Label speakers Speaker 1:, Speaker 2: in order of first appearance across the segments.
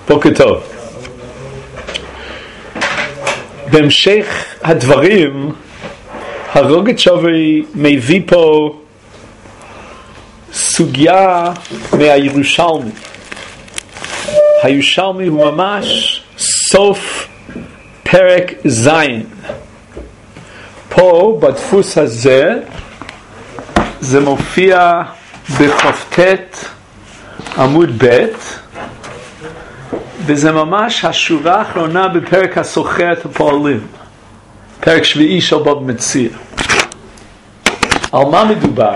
Speaker 1: בוקר טוב. בהמשך הדברים, הרוגצ'ובי מביא פה סוגיה מהירושלמי. הירושלמי הוא ממש סוף פרק זין. פה בדפוס הזה זה מופיע בחופטט עמוד ב', וזה ממש השורה האחרונה בפרק הסוחר את הפועלים, פרק שביעי של בבא מציעא. על מה מדובר?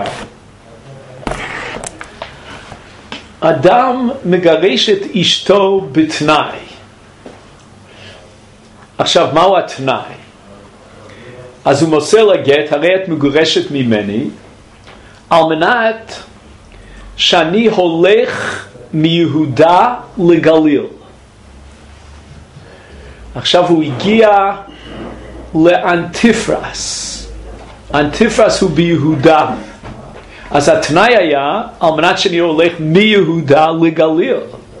Speaker 1: אדם מגרש את אשתו בתנאי. עכשיו, מהו התנאי? אז הוא מוסר לגט, הרי את מגורשת ממני, על מנת שאני הולך מיהודה לגליל. עכשיו הוא הגיע לאנטיפרס. אנטיפרס הוא ביהודה. אז התנאי היה על מנת שאני הולך מיהודה לגליל.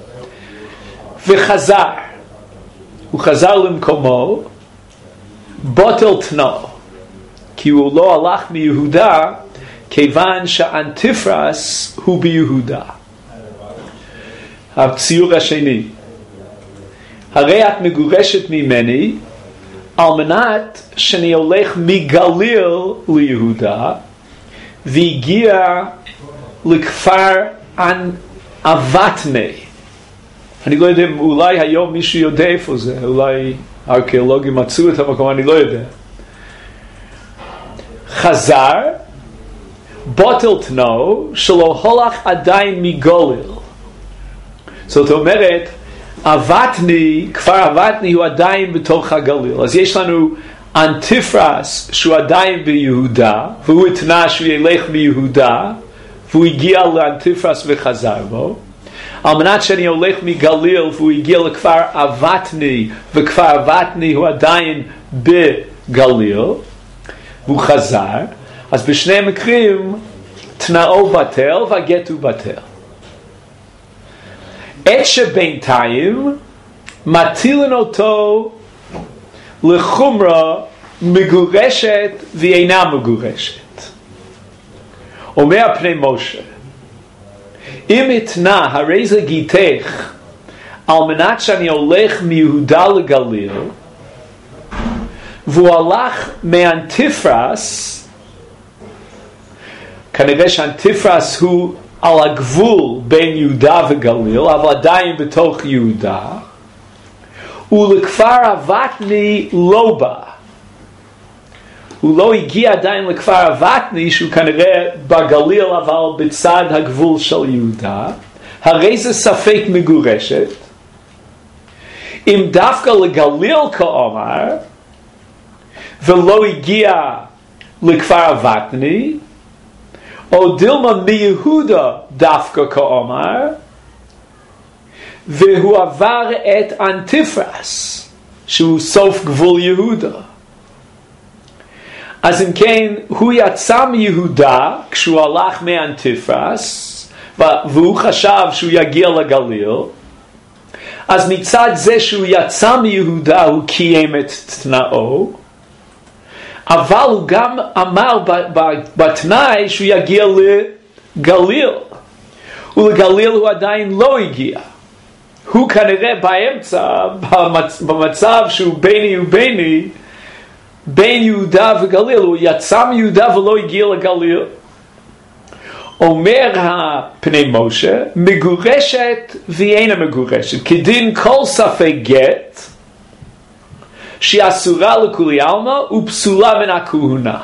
Speaker 1: וחזר. הוא חזר למקומו, בוטל תנאו. כי הוא לא הלך מיהודה, כיוון שאנטיפרס הוא ביהודה. הציור השני. הרי את מגורשת ממני על מנת שאני הולך מגליל ליהודה, והגיע לכפר אבטני. אני לא יודע, אולי היום מישהו יודע איפה זה, אולי הארכיאולוגים מצאו את המקום, אני לא יודע. חזר, בוטל תנאו, שלא הולך עדיין מגליל. זאת אומרת, אבטני, כפר אבטני הוא עדיין בתוך הגליל. אז יש לנו אנטיפרס שהוא עדיין ביהודה, והוא התנה שהוא ילך מיהודה, והוא הגיע לאנטיפרס וחזר בו. על מנת שאני הולך מגליל והוא הגיע לכפר אבטני, וכפר אבטני הוא עדיין בגליל, והוא חזר. אז בשני מקרים תנאו בטל והגט הוא בטל. את שבינתיים מטילן אותו לחומרה מגורשת ואינה מגורשת. אומר פני משה, אם התנה הרי זה גיתך על מנת שאני הולך מיהודה לגליל, והוא הלך מאנטיפרס, כנראה שאנטיפרס הוא על הגבול בין יהודה וגליל, אבל עדיין בתוך יהודה, ולכפר אבטני לא בא. הוא לא הגיע עדיין לכפר אבטני, שהוא כנראה בגליל, אבל בצד הגבול של יהודה, הרי זה ספק מגורשת. אם דווקא לגליל כאומר, ולא הגיע לכפר אבטני, או דילמה מיהודה דווקא כאומר, והוא עבר את אנטיפרס, שהוא סוף גבול יהודה. אז אם כן, הוא יצא מיהודה כשהוא הלך מאנטיפרס, והוא חשב שהוא יגיע לגליל, אז מצד זה שהוא יצא מיהודה הוא קיים את תנאו, אבל הוא גם אמר בתנאי שהוא יגיע לגליל, ולגליל הוא עדיין לא הגיע. הוא כנראה באמצע, במצב שהוא ביני וביני, בין יהודה וגליל, הוא יצא מיהודה ולא הגיע לגליל. אומר פני משה, מגורשת ואינה מגורשת, כדין כל ספק גט, שהיא אסורה לכולי עלמא ופסולה מן הכהונה.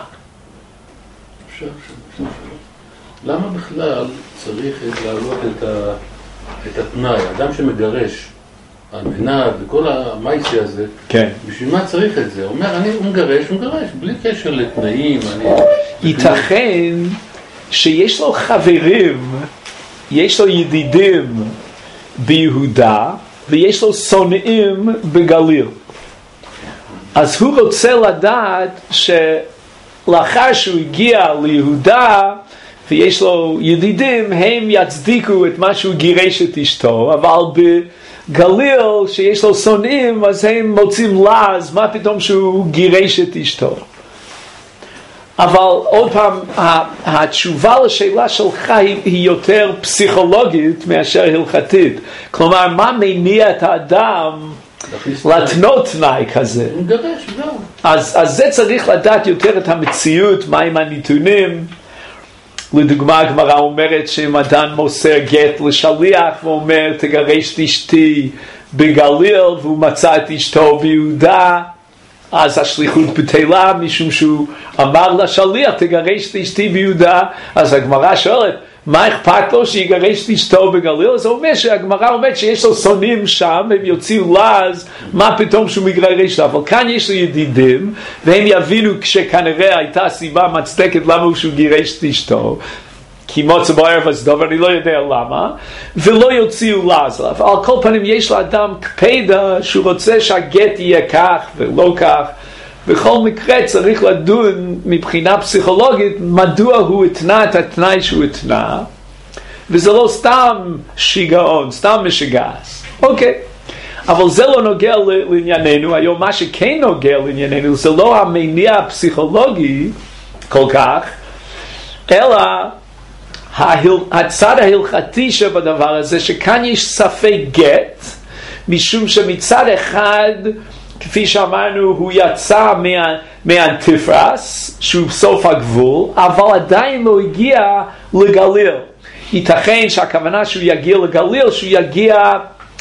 Speaker 2: למה בכלל צריך להעלות את התנאי? אדם שמגרש על מנת וכל המייסי הזה,
Speaker 1: כן.
Speaker 2: בשביל מה צריך את זה? הוא אומר, הוא מגרש, בלי קשר לתנאים.
Speaker 1: ייתכן שיש לו חברים, יש לו ידידים ביהודה, ויש לו שונאים בגליל. אז הוא רוצה לדעת שלאחר שהוא הגיע ליהודה ויש לו ידידים, הם יצדיקו את מה שהוא גירש את אשתו, אבל גליל שיש לו שונאים, אז הם מוצאים לעז, מה פתאום שהוא גירש את אשתו. אבל עוד פעם, התשובה לשאלה שלך היא יותר פסיכולוגית מאשר הלכתית. כלומר, מה מניע את האדם להתנות תנאי כזה? אז זה צריך לדעת יותר את המציאות, מהם הנתונים. לדוגמה, הגמרא אומרת שאם אדם מוסר גט לשליח ואומר תגרש את אשתי בגליל והוא מצא את אשתו ביהודה, אז השליחות בטלה משום שהוא אמר לשליח תגרש את אשתי ביהודה. אז הגמרא שואלת מה אכפת לו שיגרש את אשתו בגליל? אז הוא אומר שהגמרא אומרת שיש לו שונאים שם, הם יוציאו לעז, מה פתאום שהוא מגרש? אבל כאן יש לו ידידים והם יבינו שכנראה הייתה סיבה מצדקת למה שהוא גירש את אשתו, כי מוצא בערב הסדוב, אני לא יודע למה, ולא יוציאו לעז עליו. על כל פנים יש לאדם קפדה שהוא רוצה שהגט יהיה כך ולא כך. בכל מקרה צריך לדון מבחינה פסיכולוגית מדוע הוא התנה את התנאי שהוא התנה, וזה לא סתם שיגעון, סתם משגעס. אוקיי, אבל זה לא נוגע לענייננו. היום מה שכן נוגע לענייננו זה לא המניע הפסיכולוגי כל כך, אלא הצד ההלכתי שבדבר הזה, שכאן יש ספק גט, משום שמצד אחד, כפי שאמרנו, הוא יצא מהאנטיפרס, שהוא סוף הגבול, אבל עדיין לא הגיע לגליל. ייתכן שהכוונה שהוא יגיע לגליל, שהוא יגיע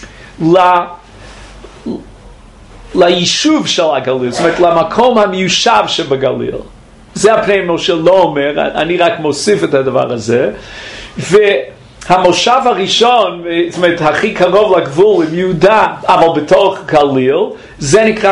Speaker 1: ליישוב של הגליל, זאת אומרת למקום המיושב שבגליל. זה הפני משה לא אומר, אני רק מוסיף את הדבר הזה. והמושב הראשון, זאת אומרת הכי קרוב לגבול עם יהודה, אבל בתוך גליל, זה נקרא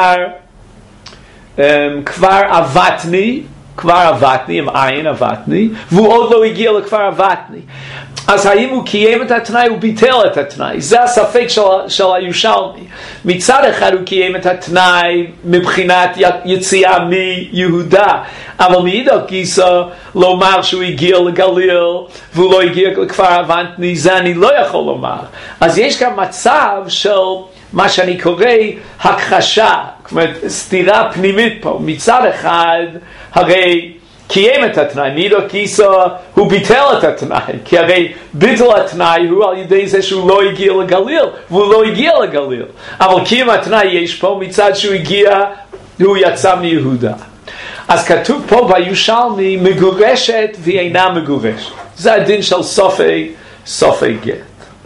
Speaker 1: כפר אבטני, כפר אבטני עם עין אבטני, והוא עוד לא הגיע לכפר אבטני. אז האם הוא קיים את התנאי? הוא ביטל את התנאי. זה הספק של הירושלמי. מצד אחד הוא קיים את התנאי מבחינת יציאה מיהודה, אבל מאידך גיסא לומר שהוא הגיע לגליל והוא לא הגיע לכפר אבטני, זה אני לא יכול לומר. אז יש גם מצב של מה שאני קורא הכחשה, זאת אומרת סתירה פנימית פה. מצד אחד הרי קיים את התנאי, מאידך גיסא הוא ביטל את התנאי, כי הרי ביטל התנאי הוא על ידי זה שהוא לא הגיע לגליל, והוא לא הגיע לגליל. אבל קיים התנאי יש פה מצד שהוא הגיע, הוא יצא מיהודה. אז כתוב פה בירושלמי מגורשת והיא אינה מגורשת. זה הדין של סופי גט.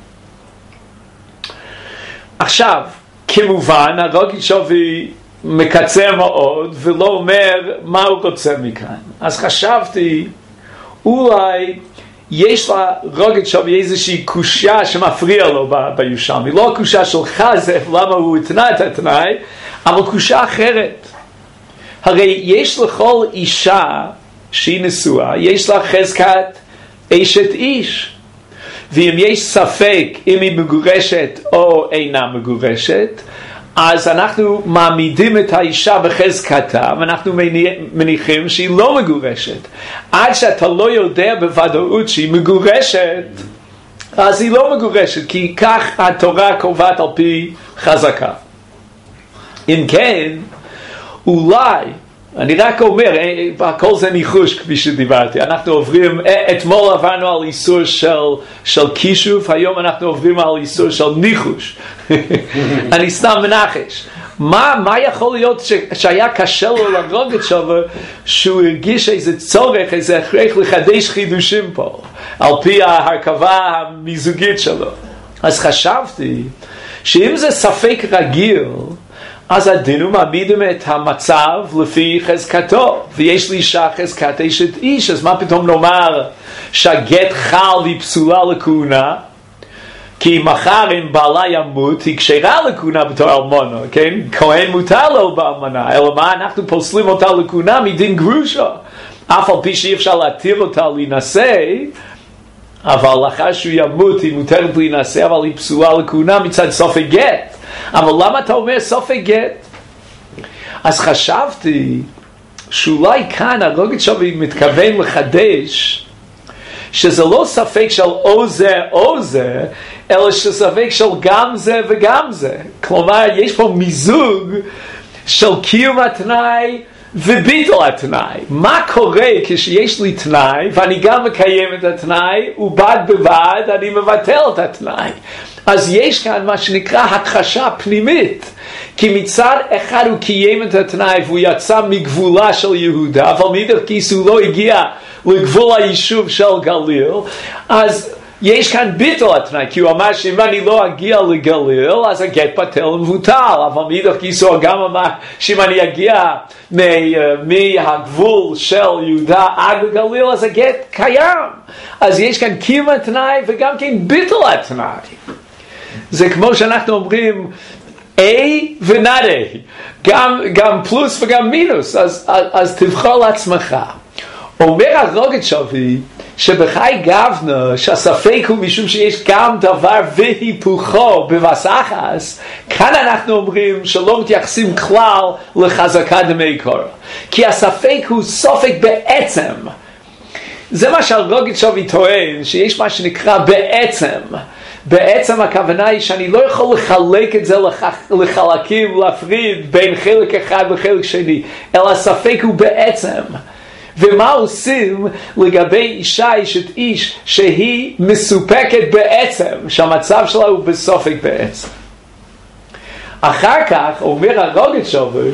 Speaker 1: עכשיו, כמובן, הרוגיצ'ובי מקצר מאוד ולא אומר מה הוא רוצה מכאן. אז חשבתי אולי יש לרוגיצ'ובי איזושהי קושיה שמפריע לו בירושלמי, לא הקושיה שלך זה למה הוא התנה את התנאי, אבל קושיה אחרת. הרי יש לכל אישה שהיא נשואה, יש לה חזקת אשת איש, ואם יש ספק אם היא מגורשת או אינה מגורשת, אז אנחנו מעמידים את האישה בחזקתה, ואנחנו מניחים שהיא לא מגורשת. עד שאתה לא יודע בוודאות שהיא מגורשת, אז היא לא מגורשת, כי כך התורה קובעת על פי חזקה. אם כן, אולי, אני רק אומר, הכל זה ניחוש כפי שדיברתי. אנחנו עוברים, אתמול עברנו על איסור של כישוף, היום אנחנו עוברים על איסור של ניחוש. אני סתם מנחש. מה יכול להיות שהיה קשה לו לרוגיצ'ובי שהוא הרגיש איזה צורך, איזה הכרח לחדש חידושים פה, על פי ההרכבה המיזוגית שלו. אז חשבתי שאם זה ספק רגיל, אז הדין הוא מעמידים את המצב לפי חזקתו, ויש לי אישה חזקת אשת איש, אז מה פתאום נאמר שהגט חל והיא פסולה לכהונה? כי מחר אם בעלה ימות היא כשרה לכהונה בתור אלמונה, כן? כהן מותר לו באלמנה, אלא מה אנחנו פוסלים אותה לכהונה מדין גרושה, אף על פי שאי אפשר להתיר אותה להינשא, אבל לאחר שהוא ימות היא מותרת להינשא, אבל היא פסולה לכהונה מצד סופי גט. אבל למה אתה אומר סופי גט? אז חשבתי שאולי כאן הרוגיצ'ובי מתכוון לחדש שזה לא ספק של או זה או זה, אלא שספק של גם זה וגם זה. כלומר, יש פה מיזוג של קיום התנאי וביטול התנאי. מה קורה כשיש לי תנאי ואני גם מקיים את התנאי ובד בבד אני מבטל את התנאי? אז יש כאן מה שנקרא הכחשה פנימית, כי מצד אחד הוא קיים את התנאי והוא יצא מגבולה של יהודה, אבל מאידך גיסא הוא לא הגיע לגבול היישוב של גליל, אז יש כאן ביטול התנאי, כי הוא אמר שאם אני לא אגיע לגליל אז הגט בטל ומבוטל, אבל מאידך גיסא הוא גם אמר שאם אני אגיע מהגבול של יהודה עד לגליל אז הגט קיים. אז יש כאן קיום התנאי וגם כן ביטול התנאי. זה כמו שאנחנו אומרים A ו-not A, גם פלוס וגם מינוס, אז תבחר לעצמך. אומר הרוגצ'ובי שבחי גבנה שהספק הוא משום שיש גם דבר והיפוכו בבסחס, כאן אנחנו אומרים שלא מתייחסים כלל לחזקה דמי קורא, כי הספק הוא סופק בעצם. זה מה שהרוגצ'ובי טוען, שיש מה שנקרא בעצם. בעצם הכוונה היא שאני לא יכול לחלק את זה לחלקים, להפריד בין חלק אחד וחלק שני, אלא הספק הוא בעצם. ומה עושים לגבי אישה אשת איש שהיא מסופקת בעצם, שהמצב שלה הוא בסופק בעצם? אחר כך אומר הרוגצ'ובי,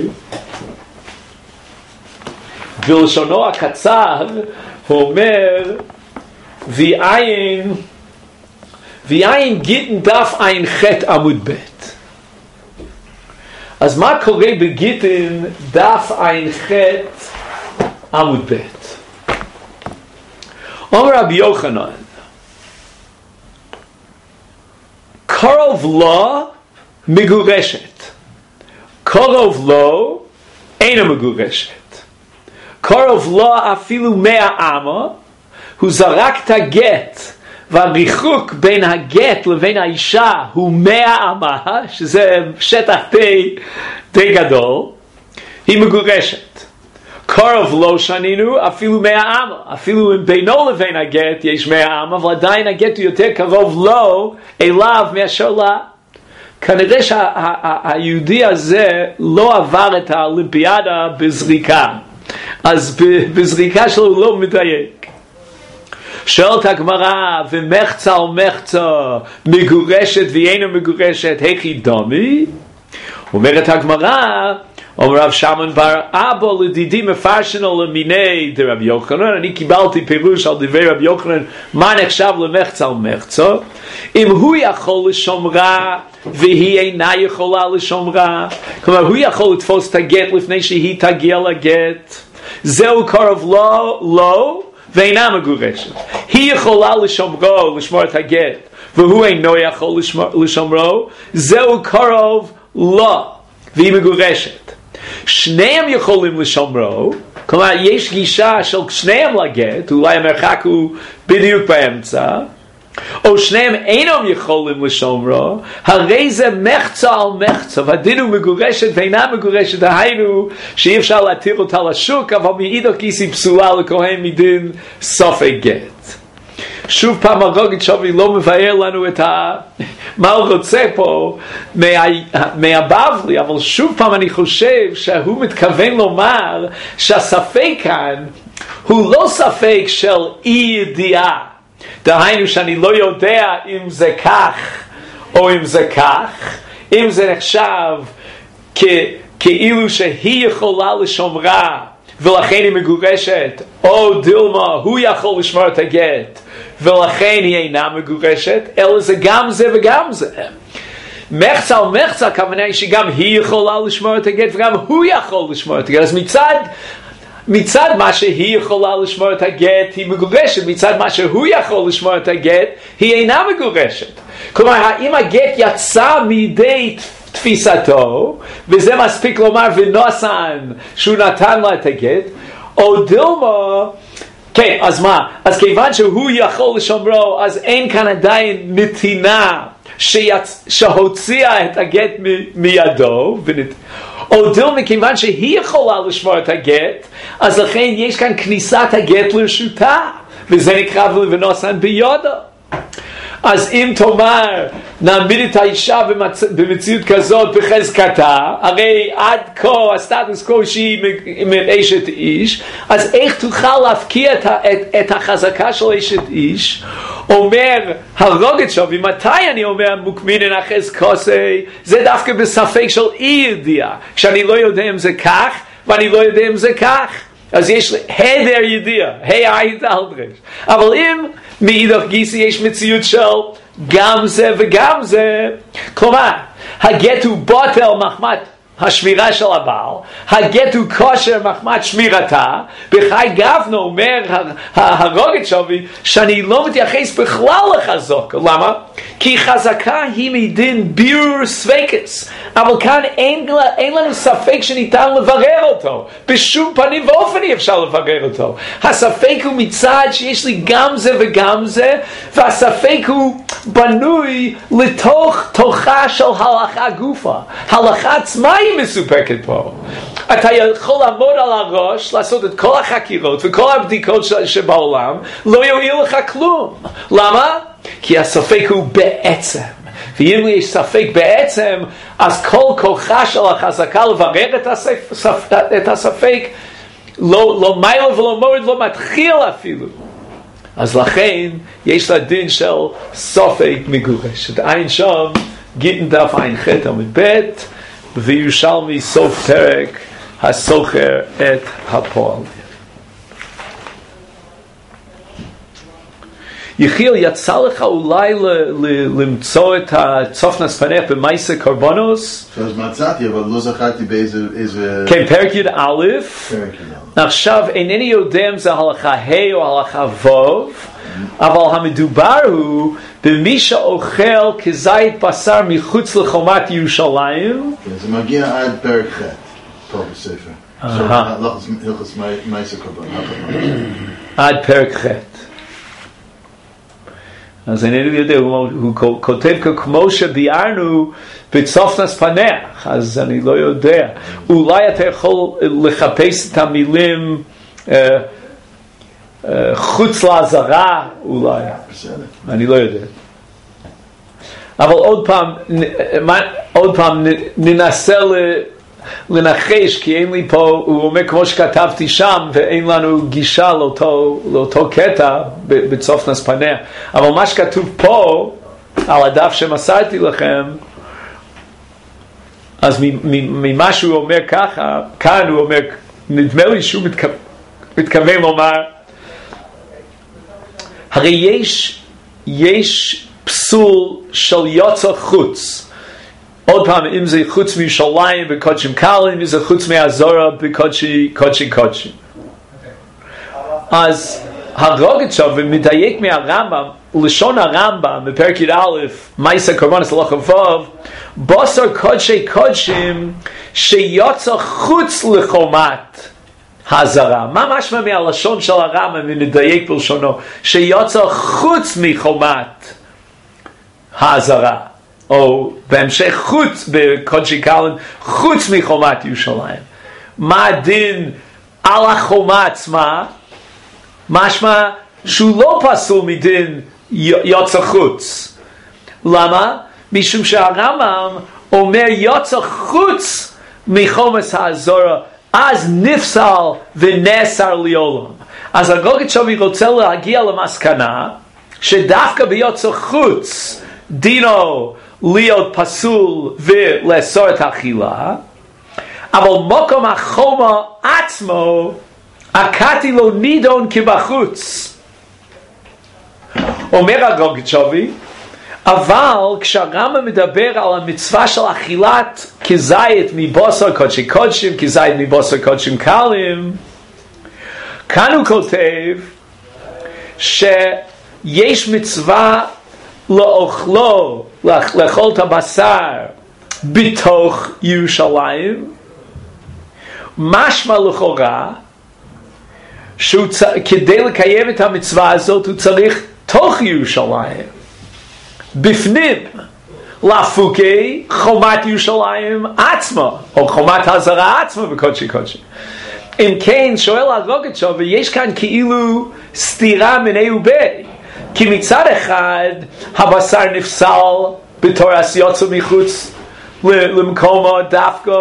Speaker 1: בלשונו הקצר, הוא אומר ויין גיטן דף עין חט עמוד בית. אז מה קורה בגיטן דף עין חט עמוד בית? אומר רבי יוחנן, קרוב לו מגורשת, קרוב לו אינה מגורשת, קרוב לו אפילו 100 אמה, הוא זרק את הגט, והריחוק בין הגט לבין האישה הוא 100 אמה, שזה שטח די גדול, היא מגורשת. קרוב לא שנינו, אפילו 100 אמה, אפילו בינו לבין הגט יש 100 אמה, אבל עדיין הגט הוא יותר קרוב לו אליו מאשר לה. כנראה שהיהודי הזה לא עבר את האולימפיאדה בזריקה, אז בזריקה שלו הוא לא מדייק. שואלת הגמרא, ומחצה או מחצה מגורשת ואינה מגורשת, היכי דומי? אומרת הגמרא, אומר רב שמעון בר אבא לדידי מפרשנו למיני דרבי יוחנן, אני קיבלתי פירוש על דברי רבי יוחנן, מה נחשב למחצה או מחצה? אם הוא יכול לשומרה והיא אינה יכולה לשומרה, כלומר הוא יכול לתפוס את הגט לפני שהיא תגיע לגט, זהו קרוב לא ואינה מגורשת. היא יכולה לשמור את הגט, והוא אינו יכול לשמרו, זהו קרוב לא, והיא מגורשת. שניהם יכולים לשמרו, כלומר יש גישה של שניהם לגט, אולי המרחק הוא בדיוק באמצע, או שניהם אינם יכולים לשומרו, הרי זה מחצה על מחצה, והדין הוא מגורשת ואינה מגורשת, דהיינו שאי אפשר להתיר אותה לשוק, אבל מאידך גיסא פסולה לכהן מדין סופק גט. שוב פעם הרוגצ'ובי לא מבאר לנו מה הוא רוצה פה מהבבלי, אבל שוב פעם אני חושב שהוא מתכוון לומר שהספק כאן הוא לא ספק של אי ידיעה, דהיינו שאני לא יודע אם זה כך או אם זה כך, אם זה נחשב כאילו שהיא יכולה לשומרה ולכן היא מגורשת, או דילמה הוא יכול לשמור את הגט ולכן היא אינה מגורשת, אלא זה גם זה וגם זה. מחצה או מחצה הכוונה היא שגם היא יכולה לשמור את הגט וגם הוא יכול לשמור את הגט, אז מצד מה שהיא יכולה לשמור את הגט היא מגורשת, מצד מה שהוא יכול לשמור את הגט היא אינה מגורשת. כלומר, האם הגט יצא מידי תפיסתו וזה מספיק לומר ונוסן שהוא נתן לה את הגט, או דילמה, כן, אז מה? אז כיוון שהוא יכול לשומרו, אז אין כאן עדיין נתינה שהוציאה את הגט מידו, או דילמה כיוון שהיא יכולה לשמור את הגט, אז לכן יש כאן כניסת הגט לרשותה, וזה נקרא ונוסן ביודו. אז אם תאמר נעמיד את האישה במציאות כזאת בחזקתה, הרי עד כה הסטטוס קו שהיא אשת איש, אז איך תוכל להפקיע את החזקה של אשת איש? אומר הרוגת שווי, מתי אני אומר מוקמינן החזקוסי? זה דווקא בספק של אי ידיעה, כשאני לא יודע אם זה כך ואני לא יודע אם זה כך, אז יש לי היעדר ידיעה, היי דלדרש. אבל אם מאידך גיסא יש מציאות של גם זה וגם זה, כלומר הגט הוא בוטל מחמת השמירה של הבעל, הגט הוא כושר מחמת שמירתה, בחי גבנו אומר הרוגת שווי שאני לא מתייחס בכלל לחזקה. למה? כי חזקה היא מדין בירור ספקס, אבל כאן אין לנו ספק שניתן לברר אותו, בשום פנים ואופן אי אפשר לברר אותו. הספק הוא מצד שיש לי גם זה וגם זה, והספק הוא בנוי לתוך תוכה של הלכה גופה. הלכה עצמה היא מסופקת פה. אתה יכול לעמוד על הראש, לעשות את כל החקירות וכל הבדיקות שבעולם, לא יועיל לך כלום. למה? כי הספק הוא בעצם. ואם יש ספק בעצם, אז כל כוחה של החזקה לברר את הספק, לא מיילה ולא מורד, לא מתחיל אפילו. אז לכן יש לה דין של סופק מגורש. את עין שם, גיטן דף עין ח' עמוד ב', וירושלמי סוף פרק הסוחר את הפועל. יחיאל, יצא לך אולי למצוא את הצופנס פנך במייסה קורבנוס?
Speaker 3: אז מצאתי, אבל לא זכרתי באיזה...
Speaker 1: כן, פרק י"א. עכשיו, אינני יודע אם זה הלכה ה' או הלכה ו', אבל המדובר הוא במי שאוכל כזית בשר מחוץ לחומת ירושלים.
Speaker 3: זה מגיע עד פרק ח' פה בספר. הלכס מייסה קורבנוס.
Speaker 1: עד פרק ח'. אז אני לא יודע, הוא כותב כמו שביארנו בצופנס פנך, אז אני לא יודע. אולי אתה יכול לחפש את המילים חוץ לעזרה, אולי. אני לא יודע. אבל עוד פעם ננסה לנחש, כי אין לי פה, הוא אומר כמו שכתבתי שם, ואין לנו גישה לאותו קטע בצופנס פניה. אבל מה שכתוב פה, על הדף שמסרתי לכם, אז ממה שהוא אומר ככה, כאן הוא אומר, נדמה לי שהוא מתכוון לומר, הרי יש פסול של יוצא חוץ. עוד פעם, אם זה חוץ מירושלים בקודשים קלים, אם זה חוץ מהזורה בקודשי קודשים. אז הרוגת שם ומדייק מהרמב"ם, לשון הרמב"ם בפרק י"א, מייסה קורבנוס הלכה ו', בשר קודשי קודשים שיוצא חוץ לחומת הזרה. מה משמע מהלשון של הרמב"ם, ונדייק בלשונו, שיוצא חוץ מחומת הזרה, או בהמשך חוץ בקודשי קלים, חוץ מחומת ירושלים. מה הדין על החומה עצמה? משמע שהוא לא פסול מדין יוצא חוץ. למה? משום שהרמב"ם אומר יוצא חוץ מחומס הזרה, אז נפסל ונאסר לעולם. אז הרוגת שווי רוצה להגיע למסקנה שדווקא ביוצא חוץ דינו להיות פסול ולאסור את האכילה, אבל מוקם החומה עצמו הקטי לא נידון כבחוץ. אומר הרוגת שווי, אבל כשהרמב"ם מדבר על המצווה של אכילת כזית מבשר קודשי קודשים, כזית מבשר קודשים קלים, כאן הוא כותב שיש מצווה לאכולו, לאכול את הבשר בתוך ירושלים, משמע לכאורה כדי לקיים את המצווה הזאת הוא צריך תוך ירושלים, בפנים, לפוקי חומת ירושלים עצמה, או חומת הזרה עצמה בקודשי קודשי. אם כן, שואל הרוגצ'וב, יש כאן כאילו סתירה מיניה ובי. כי מצד אחד, הבשר נפסל בתור עשייתו מחוץ למקומו דווקא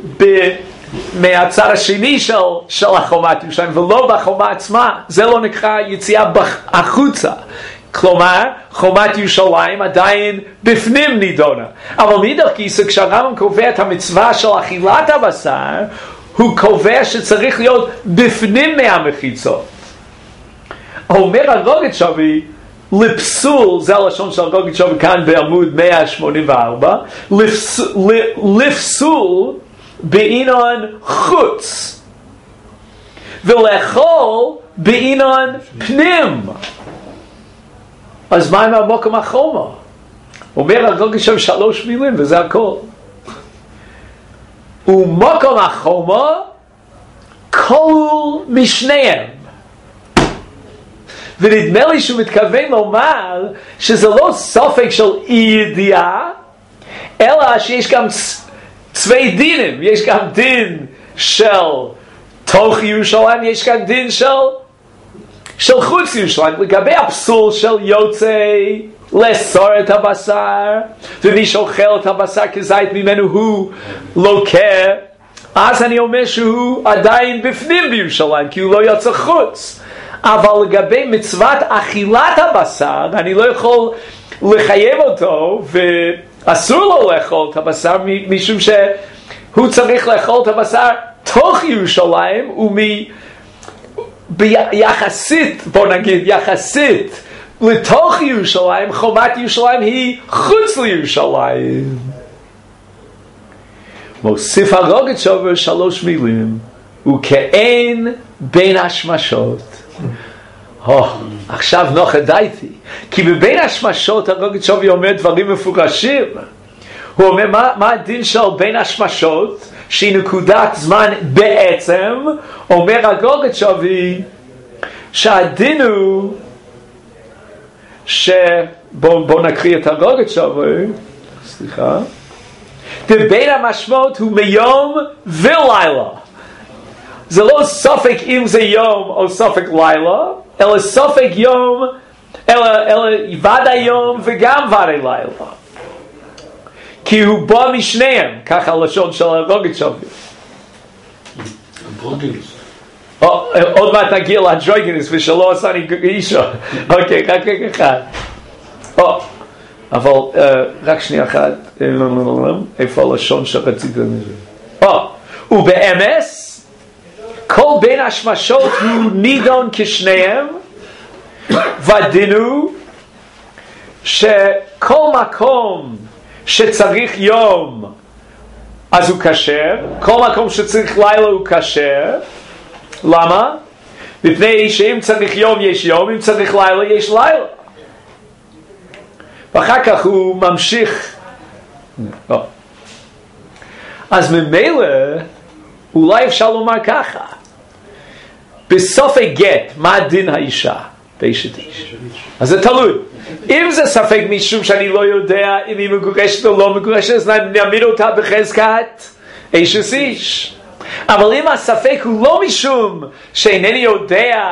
Speaker 1: מהצד השני של החומת ירושלים, ולא בחומה עצמה. זה לא נקרא יציאה החוצה. כלומר, חומת ירושלים עדיין בפנים נידונה. אבל מאידך גיסא, כשהרמב"ם קובע את המצווה של אכילת הבשר, הוא קובע שצריך להיות בפנים מהמחיצות. אומר הרוגצ'ובי, לפסול, זה הלשון של הרוגצ'ובי כאן בעמוד 184, לפסול בעינון חוץ, ולאכול בעינון פנים. אז מה עם המקום החומה? אומר הרוגצ'ובי 3 מילים וזה הכל. ומקום החומה כלול משניהם. ונדמה לי שהוא מתכוון לומר שזה לא סופק של אי ידיעה, אלא שיש גם צווי דינים. יש גם דין של תוך ירושלים, יש גם דין של חוץ ירושלים. לגבי הפסול של יוצא לאסור את הבשר, ומי שאוכל את הבשר כזית ממנו הוא לוקה, אז אני אומר שהוא עדיין בפנים בירושלים, כי הוא לא יוצא חוץ. אבל לגבי מצוות אכילת הבשר, אני לא יכול לחייב אותו, ואסור לו לאכול את הבשר, משום שהוא צריך לאכול את הבשר תוך ירושלים, ביחסית, בוא נגיד, יחסית לתוך ירושלים, חומת ירושלים היא חוץ לירושלים. מוסיף הרוגצ'וב 3 מילים, וכאין בין השמשות. עכשיו נוח דייתי, כי בבין השמשות הרוגצ'וב אומר דברים מפורשים. הוא אומר מה הדין של בין השמשות, שהיא נקודת זמן בעצם. אומר הרוגצ'וב שהדין הוא בוא נקריא את הרוגצ'וב, סליחה. בין המשמעות הוא מיום ולילה. זה לא סופק אם זה יום או סופק לילה, אלא סופק יום, אלא ודאי יום וגם ודאי לילה. כי הוא בא משניהם, ככה הלשון של הרוגצ'וב.
Speaker 2: אנדרוגינוס.
Speaker 1: עוד מעט נגיע לאנדרוגינוס ושלא עשה אני אישה. אוקיי, רק אחד. אבל רק שנייה אחת, איפה הלשון שרצית לזה? ובאמס, כל בין השמשות הוא נידון כשניהם, ודינו שכל מקום שצריך יום אז הוא כשר, כל מקום שצריך לילה הוא כשר. למה? מפני שאם צריך יום יש יום, אם צריך לילה יש לילה. ואחר כך הוא ממשיך. אז ממילא אולי אפשר לומר ככה, בסופק גט, מה דין האישה? באשת איש. אז זה תלוי. אם זה ספק משום שאני לא יודע אם היא מגורשת או לא מגורשת, אז נעמיד אותה בחזקת אשת איש. אבל אם הספק הוא לא משום שאינני יודע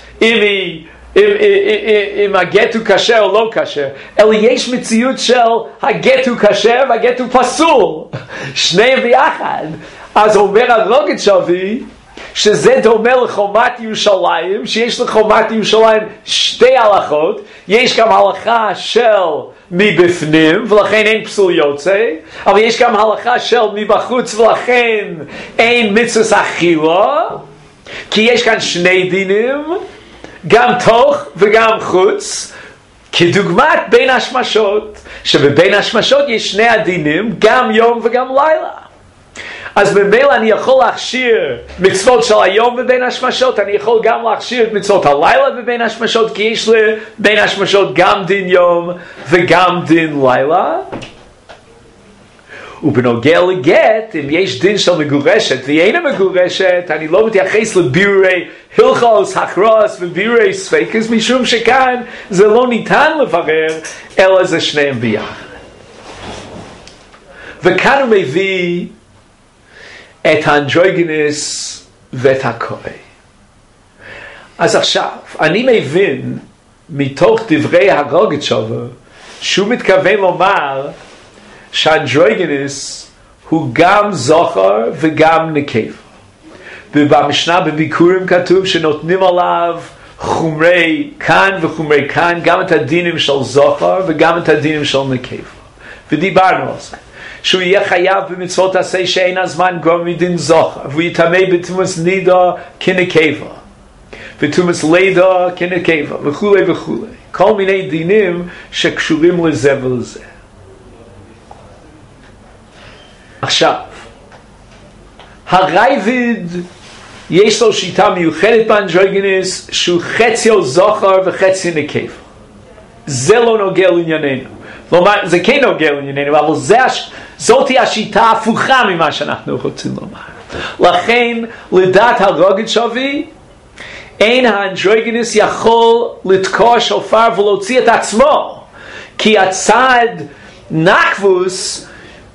Speaker 1: אם הגט הוא כשר או לא כשר, אלא יש מציאות של הגט הוא כשר והגט הוא פסול, שניהם ביחד. אז אומר הרוגצ'ובי שזה דומה לחומת ירושלים, שיש לחומת ירושלים 2 הלכות. יש גם הלכה של מבפנים ולכן אין פסול יוצא, אבל יש גם הלכה של מבחוץ ולכן אין מצוות אכילה, כי יש כאן 2 דינים, גם תוך וגם חוץ, כדוגמת בין השמשות, שבבין השמשות יש 2 הדינים, גם יום וגם לילה. אז במילא אני יכול להכשיר מצוות של היום בבין השמשות, אני יכול גם להכשיר את מצוות הלילה בבין השמשות, כי יש לבין השמשות גם דין יום וגם דין לילה. ובנוגע לגט, אם יש דין של מגורשת והיא אינה מגורשת, אני לא מתייחס לבירורי הלכות, הכרעות ובירורי ספקות, משום שכאן זה לא ניתן לברר, אלא זה שניהם ביחד. וכאן הוא מביא את האנדרוגינוס ואת הכהן. אז עכשיו, אני מבין מתוך דברי הרוגצ'וב שהוא מתכוון לומר שהאנדרוגינוס הוא גם זכר וגם נקבה. ובמשנה בביקורים כתוב שנותנים עליו חומרי כאן וחומרי כאן, גם את הדינים של זכר וגם את הדינים של נקבה. ודיברנו על זה. שהוא יהיה חייב במצוות עשה שאין הזמן גרום מדין זכר, והוא יטמא בתומס נידה כנקבה, ותומס לידה כנקבה, וכו' וכו'. כל מיני דינים שקשורים לזה ולזה. עכשיו, הרייבד יש לו שיטה מיוחדת באנדרוגינוס שהוא חציו זכר וחצי נקבה. זה לא נוגע לענייננו. זה כן נוגע לענייננו, אבל זאתי השיטה ההפוכה ממה שאנחנו רוצים לומר. לכן, לדעת הרוגצ'ובי, אין האנדרוגינוס יכול לתקוע שופר ולהוציא את עצמו, כי הצד נקבוס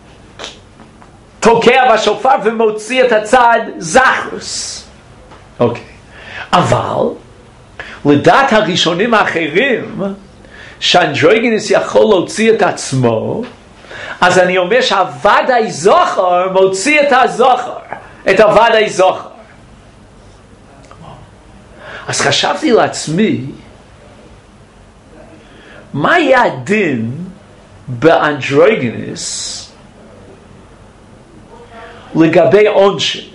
Speaker 1: תוקע בשופר ומוציא את הצד זכרוס. אוקיי. אבל, לדעת הראשונים האחרים, שאנדרוגינוס יכול להוציא את עצמו, אז אני אומר שהוודאי זכר מוציא את הזכר, את הוודאי זכר. אז חשבתי לעצמי, מה יהיה הדין באנדרוגינוס לגבי עונשין?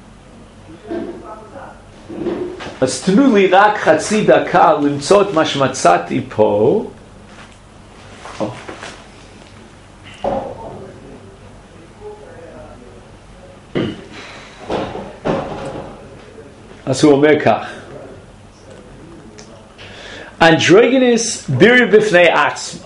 Speaker 1: אז תנו לי רק חצי דקה למצוא את מה שמצאתי פה. אז הוא אומר כך, אנדרוגינוס בירי בפני עצמו.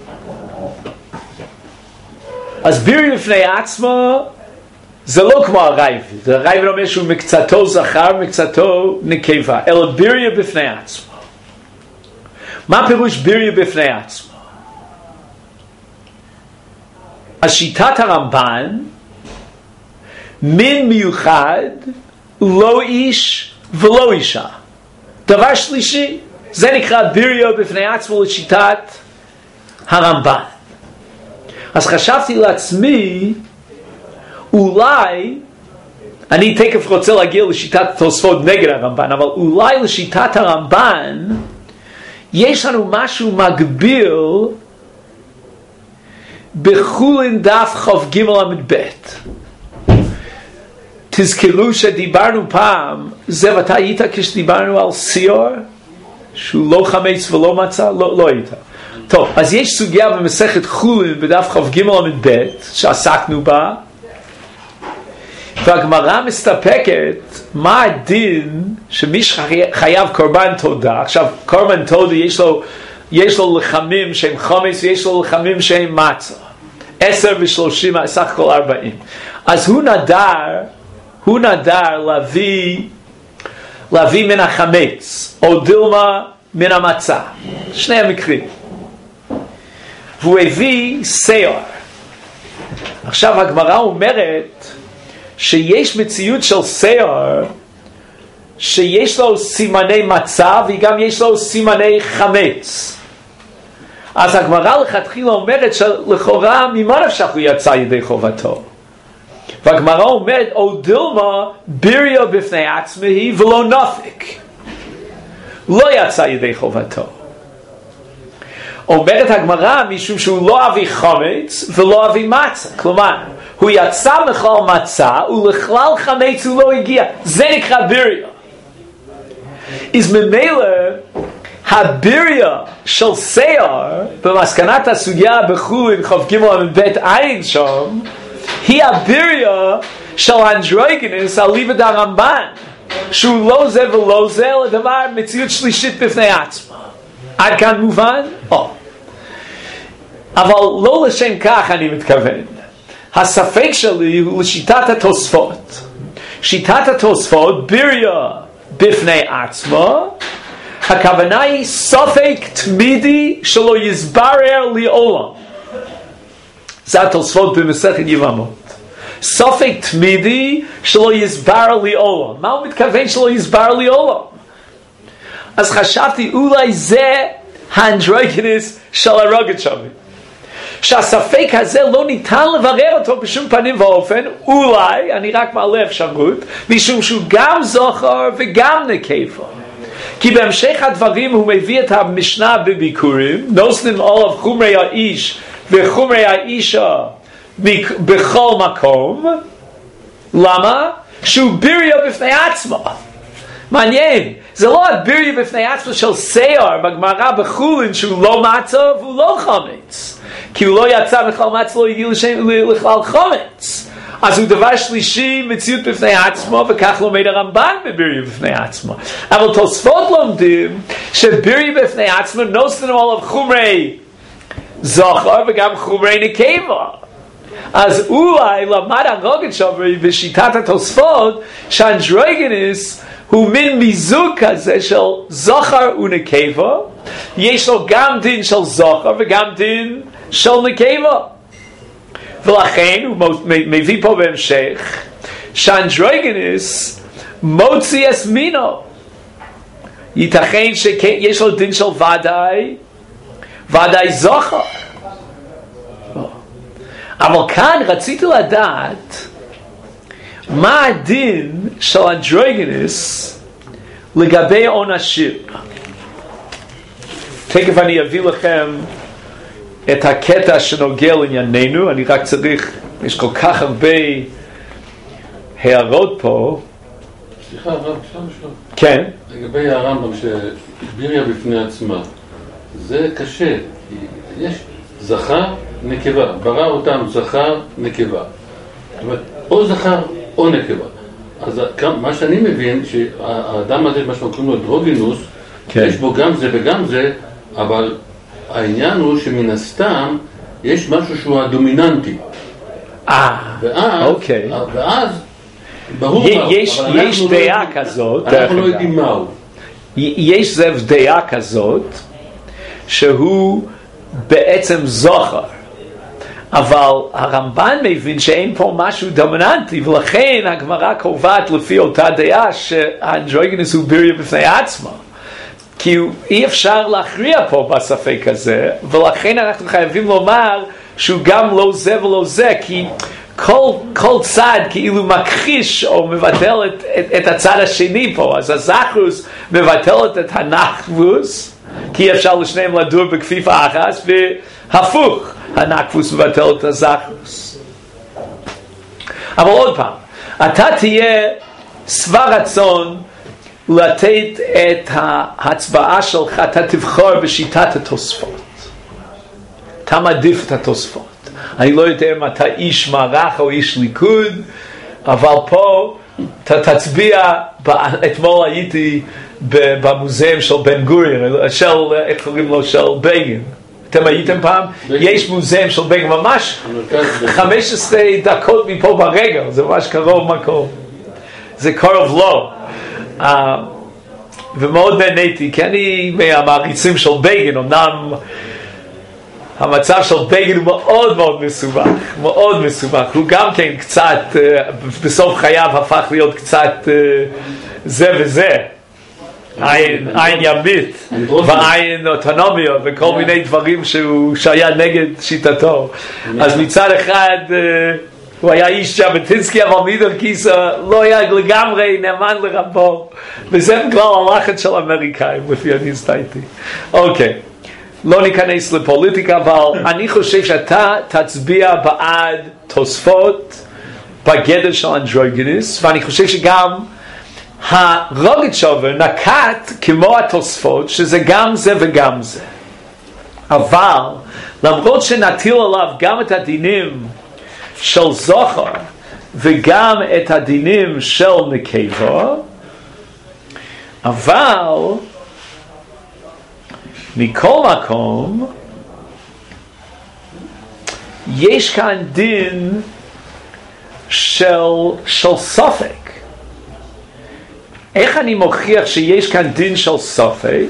Speaker 1: אז בירי בפני עצמו זה לא כמו הרייבד. הרייבד אומר שהוא מקצתו זכר, מקצתו נקבה, אלא בירי בפני עצמו. מה פירוש בירי בפני עצמו? השיטת הרמב"ן, מין מיוחד, לא איש ולא אישה. דבר שלישי, זה נקרא ביריו בפני עצמו לשיטת הרמב"ן. אז חשבתי לעצמי, אולי, אני תכף רוצה להגיע לשיטת תוספות נגד הרמב"ן, אבל אולי לשיטת הרמב"ן, יש לנו משהו מגביל בחולין דף כ"ג עמוד ב'. תזכרו שדיברנו פעם, זה מתי היית כשדיברנו על סיור? שהוא לא חמץ ולא מצה? לא היית. טוב, אז יש סוגיה במסכת חולין בדף כ"ג עמוד ב' שעסקנו בה, והגמרא מסתפקת מה הדין שמי שחייב קורבן תודה. עכשיו, קורבן תודה יש לו לחמים שהם חומץ ויש לו לחמים שהם מצה. 10 ו30, סך הכל 40. אז הוא נדר להביא מן החמץ, או דילמה מן המצה. שני המקרים. והוא הביא שיער. עכשיו הגמרא אומרת שיש מציאות של שיער שיש לו סימני מצה וגם יש לו סימני חמץ. אז הגמרא לכתחילה אומרת שלכאורה ממה נפשך הוא יצא ידי חובתו. והגמרא אומרת, או דילמה ביריו בפני עצמי ולא נפק. לא יצא ידי חובתו. אומרת הגמרא משום שהוא לא אבי חמץ ולא אבי מצה. כלומר, הוא יצא לכלל מצה ולכלל חמץ הוא לא הגיע. זה נקרא ביריו. אז ממילא, הביריו של שיער, במסקנת הסוגיה בחולין כ"ג עמוד ב' עין שם, היא הביריו של אנדרוגינוס אליבא דרמב"ן, שהוא לא זה ולא זה, אלא דבר מציאות שלישית בפני עצמה. עד כאן מובן? אבל לא לשם כך אני מתכוון. הספק שלי הוא לשיטת התוספות. שיטת התוספות, ביריו בפני עצמו, הכוונה היא ספק תמידי שלא יסברר לעולם. זה התוספות במסכת יבמות. סופק תמידי שלא יסבר לי עולם. מה הוא מתכוון שלא יסבר לי עולם? אז חשבתי אולי זה האנדרוגינוס של הרוגצ'ובים, שהספק הזה לא ניתן לברר אותו בשום פנים ואופן. אולי, אני רק מעלה אפשרות, משום שהוא גם זכר וגם נקבה. כי בהמשך הדברים הוא מביא את המשנה בביקורים, נוסנים עליו חומרי האיש וחומרי האישה בכל מקום. למה? שהוא ביריה בפני עצמו. מעניין, זה לא הביריה בפני עצמו של שיער בגמרא בחולין שהוא לא מצה והוא לא חומץ, כי הוא לא יצא בכלל מצה, לא הגיע לכלל חומץ. אז הוא דבר שלישי, מציאות בפני עצמו, וכך לומד הרמב"ן בביריה בפני עצמו. אבל תוספות לומדים שביריה בפני עצמו נוסנו עליו חומרי זכר וגם חומרי נקבה. אז אולי למד הרוגצ'ובים בשיטת התוספות שהאנדרוגינוס הוא מין מיזוג כזה של זכר ונקבה, יש לו גם דין של זכר וגם דין של נקבה. ולכן הוא מביא פה בהמשך שהאנדרוגינוס מוציא את מינו. ייתכן שיש לו דין של ודאי זכר. אבל כאן רציתי לדעת מה הדין של אנדרוגינוס לגבי עונשים. תכף אני אביא לכם את הקטע שנוגע לענייננו. אני רק צריך, יש כל כך הרבה הערות פה.
Speaker 2: סליחה, הרב, אפשר לשאול?
Speaker 1: כן.
Speaker 2: לגבי הרמב"ם שביריה בפני עצמה, זה קשה. יש זכר, נקבה, ברא אותם זכר, נקבה. זאת אומרת, או זכר או נקבה. אז מה שאני מבין, שהאדם הזה, מה שאנחנו קוראים לו אנדרוגינוס, כן. יש בו גם זה וגם זה, אבל העניין הוא שמן הסתם יש משהו שהוא הדומיננטי.
Speaker 1: אוקיי.
Speaker 2: ואז ברור,
Speaker 1: יש דעה כזאת,
Speaker 2: אנחנו לא יודעים מהו.
Speaker 1: יש דעה כזאת שהוא בעצם זכר, אבל הרמב"ן מבין שאין פה משהו דומיננטי, ולכן הגמרא קובעת לפי אותה דעה שהאנדרוגינוס הוא ביריה בפני עצמו, כי אי אפשר להכריע פה בספק הזה, ולכן אנחנו חייבים לומר שהוא גם לא זה ולא זה, כי כל צד כאילו מכחיש או מבטל את הצד השני פה. אז הזכרוס מבטלת את הנקבוס, כי אפשר לשניהם לדור בכפיפה אחת, והפוך, הנקבוס מבטל את הזכרוס. אבל עוד פעם, אתה תהיה שבע רצון לתת את ההצבעה שלך, אתה תבחר בשיטת התוספות. אתה מעדיף את התוספות. אני לא יודע אם אתה איש מערך או איש ליכוד, אבל פה אתה תצביע. אתמול הייתי במוזיאום של בן גוריון, איך קוראים לו? של בגין. אתם הייתם פעם? יש מוזיאום של בגין, ממש 15 דקות מפה ברגל, זה ממש קרוב מקום. זה קרוב לו. ומאוד נהניתי, כי אני מהמעריצים של בגין. אמנם המצב של בגין הוא מאוד מאוד מסובך, מאוד מסובך. הוא גם כן קצת, בסוף חייו הפך להיות קצת זה וזה. עין ימית ועין אוטונומיה וכל מיני דברים שהיה נגד שיטתו. אז מצד אחד הוא היה איש ז'בוטינסקי, אבל מאידך גיסא לא היה לגמרי נאמן לרבו, וזה בגלל הלחץ של האמריקאים לפי אני הסתייתי. אוקיי, לא ניכנס לפוליטיקה, אבל אני חושב שאתה תצביע בעד תוספות בגדר של אנדרוגינוס, ואני חושב שגם הרוגצ'ובר נקט כמו התוספות, שזה גם זה וגם זה. אבל למרות שנטיל עליו גם את הדינים של זכר וגם את הדינים של נקבה, אבל מכל מקום יש כאן דין של ספק. איך אני מוכיח שיש כאן דין של ספק?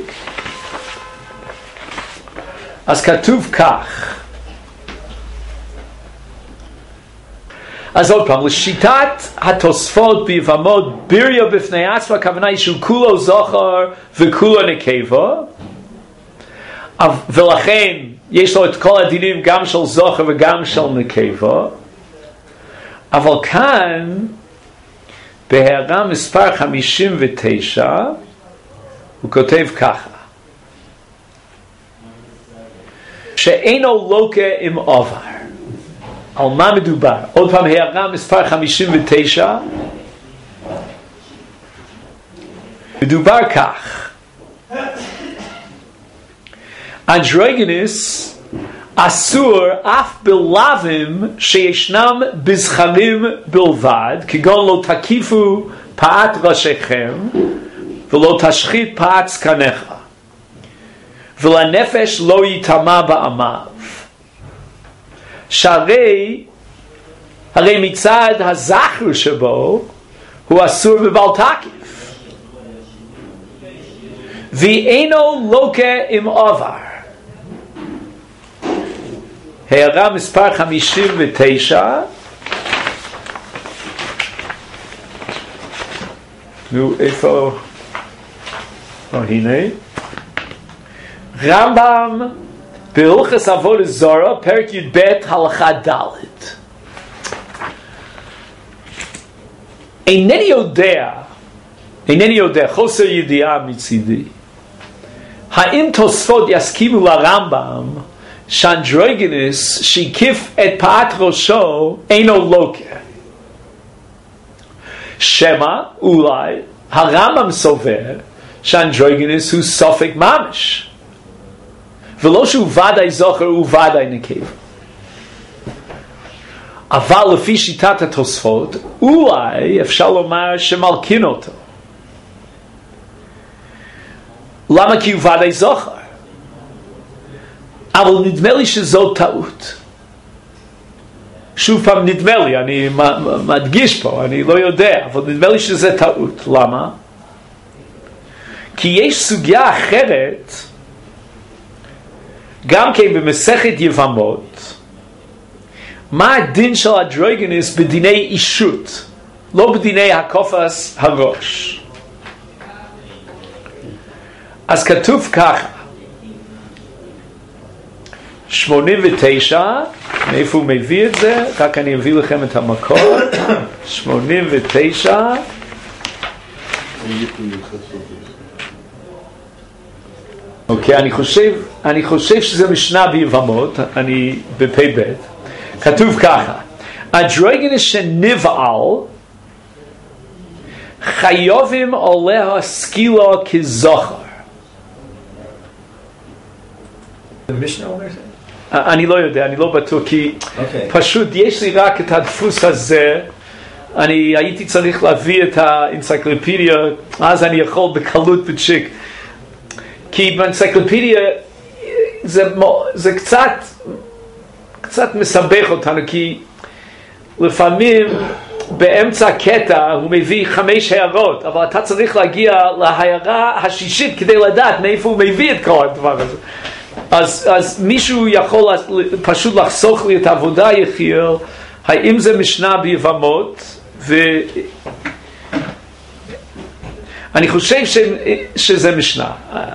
Speaker 1: אז כתוב כך: אז עוד פעם, לשיטת התוספות ביבמות, ביריה בפני עצמה, הכוונה היא שהוא כולו זכר וכולו נקבה, ולכן יש לו את כל הדינים גם של זכר וגם של נקבה, אבל כאן, בהערה מספר 59, הוא כותב ככה, שאינו לוקה עם עובר. על מה מדובר? עוד פעם, הערה מספר 59, מדובר כך, אנדרוגינוס אסור אף בלאווים שישנם בזכרים בלבד, כגון לא תקיפו פאת ראשיכם ולא תשחית פאת זקניך, ולנפש לא יטמא בעמיו, שהרי מצד הזכר שבו הוא אסור בבל תקיף, ואינו לוקה עם עובר. הערה מספר 59, נו איפה, הנה, רמב"ם בהלכות עבודה זרה, פרק י"ב הלכה ד'. אינני יודע, חוסר ידיעה מצידי, האם תוספות יסכימו לרמב"ם שאנדרוגינוס שהקיף את פאת ראשו אינו לוקה? שמא אולי הרמב"ם סובר שאנדרוגינוס הוא ספק ממש, ולא שהוא ודאי זכר הוא ודאי נקבה. אבל לפי שיטת התוספות אולי אפשר לומר שמלקין אותו. למה? כי הוא ודאי זכר. אבל נדמה לי שזו טעות. שוב פעם נדמה לי, אני מדגיש פה, אני לא יודע, אבל נדמה לי שזה טעות. למה? כי יש סוגיה אחרת גם כן במסכת יבמות, מה הדין של אנדרוגינוס בדיני אישות, לא בדיני הקופס הראש. אז כתוב ככה, 89, מאיפה הוא מביא את זה? רק אני אביא לכם את המקור. 89, אוקיי, אני חושב שזה משנה ביבמות, אני בפי ב', כתוב ככה, אנדרוגינוס שנבעל חייבים עולה סקילו כזכר.
Speaker 4: המשנה אומר זה?
Speaker 1: אני לא יודע, אני לא בטוח, כי פשוט יש לי רק את הדפוס הזה, אני הייתי צריך להביא את האנציקלופדיה, אז אני יכול בקלות בצ'יק, כי באנציקלופדיה זה קצת מסבך אותנו, כי לפעמים באמצע הקטע הוא מביא 5 הערות, אבל אתה צריך להגיע להערה השישית כדי לדעת מאיפה הוא מביא את כל הדבר הזה. אז מישהו יכול פשוט לחסוך לי את העבודה יחיל, האם זה משנה ביבמות, ואני חושב שזה משנה.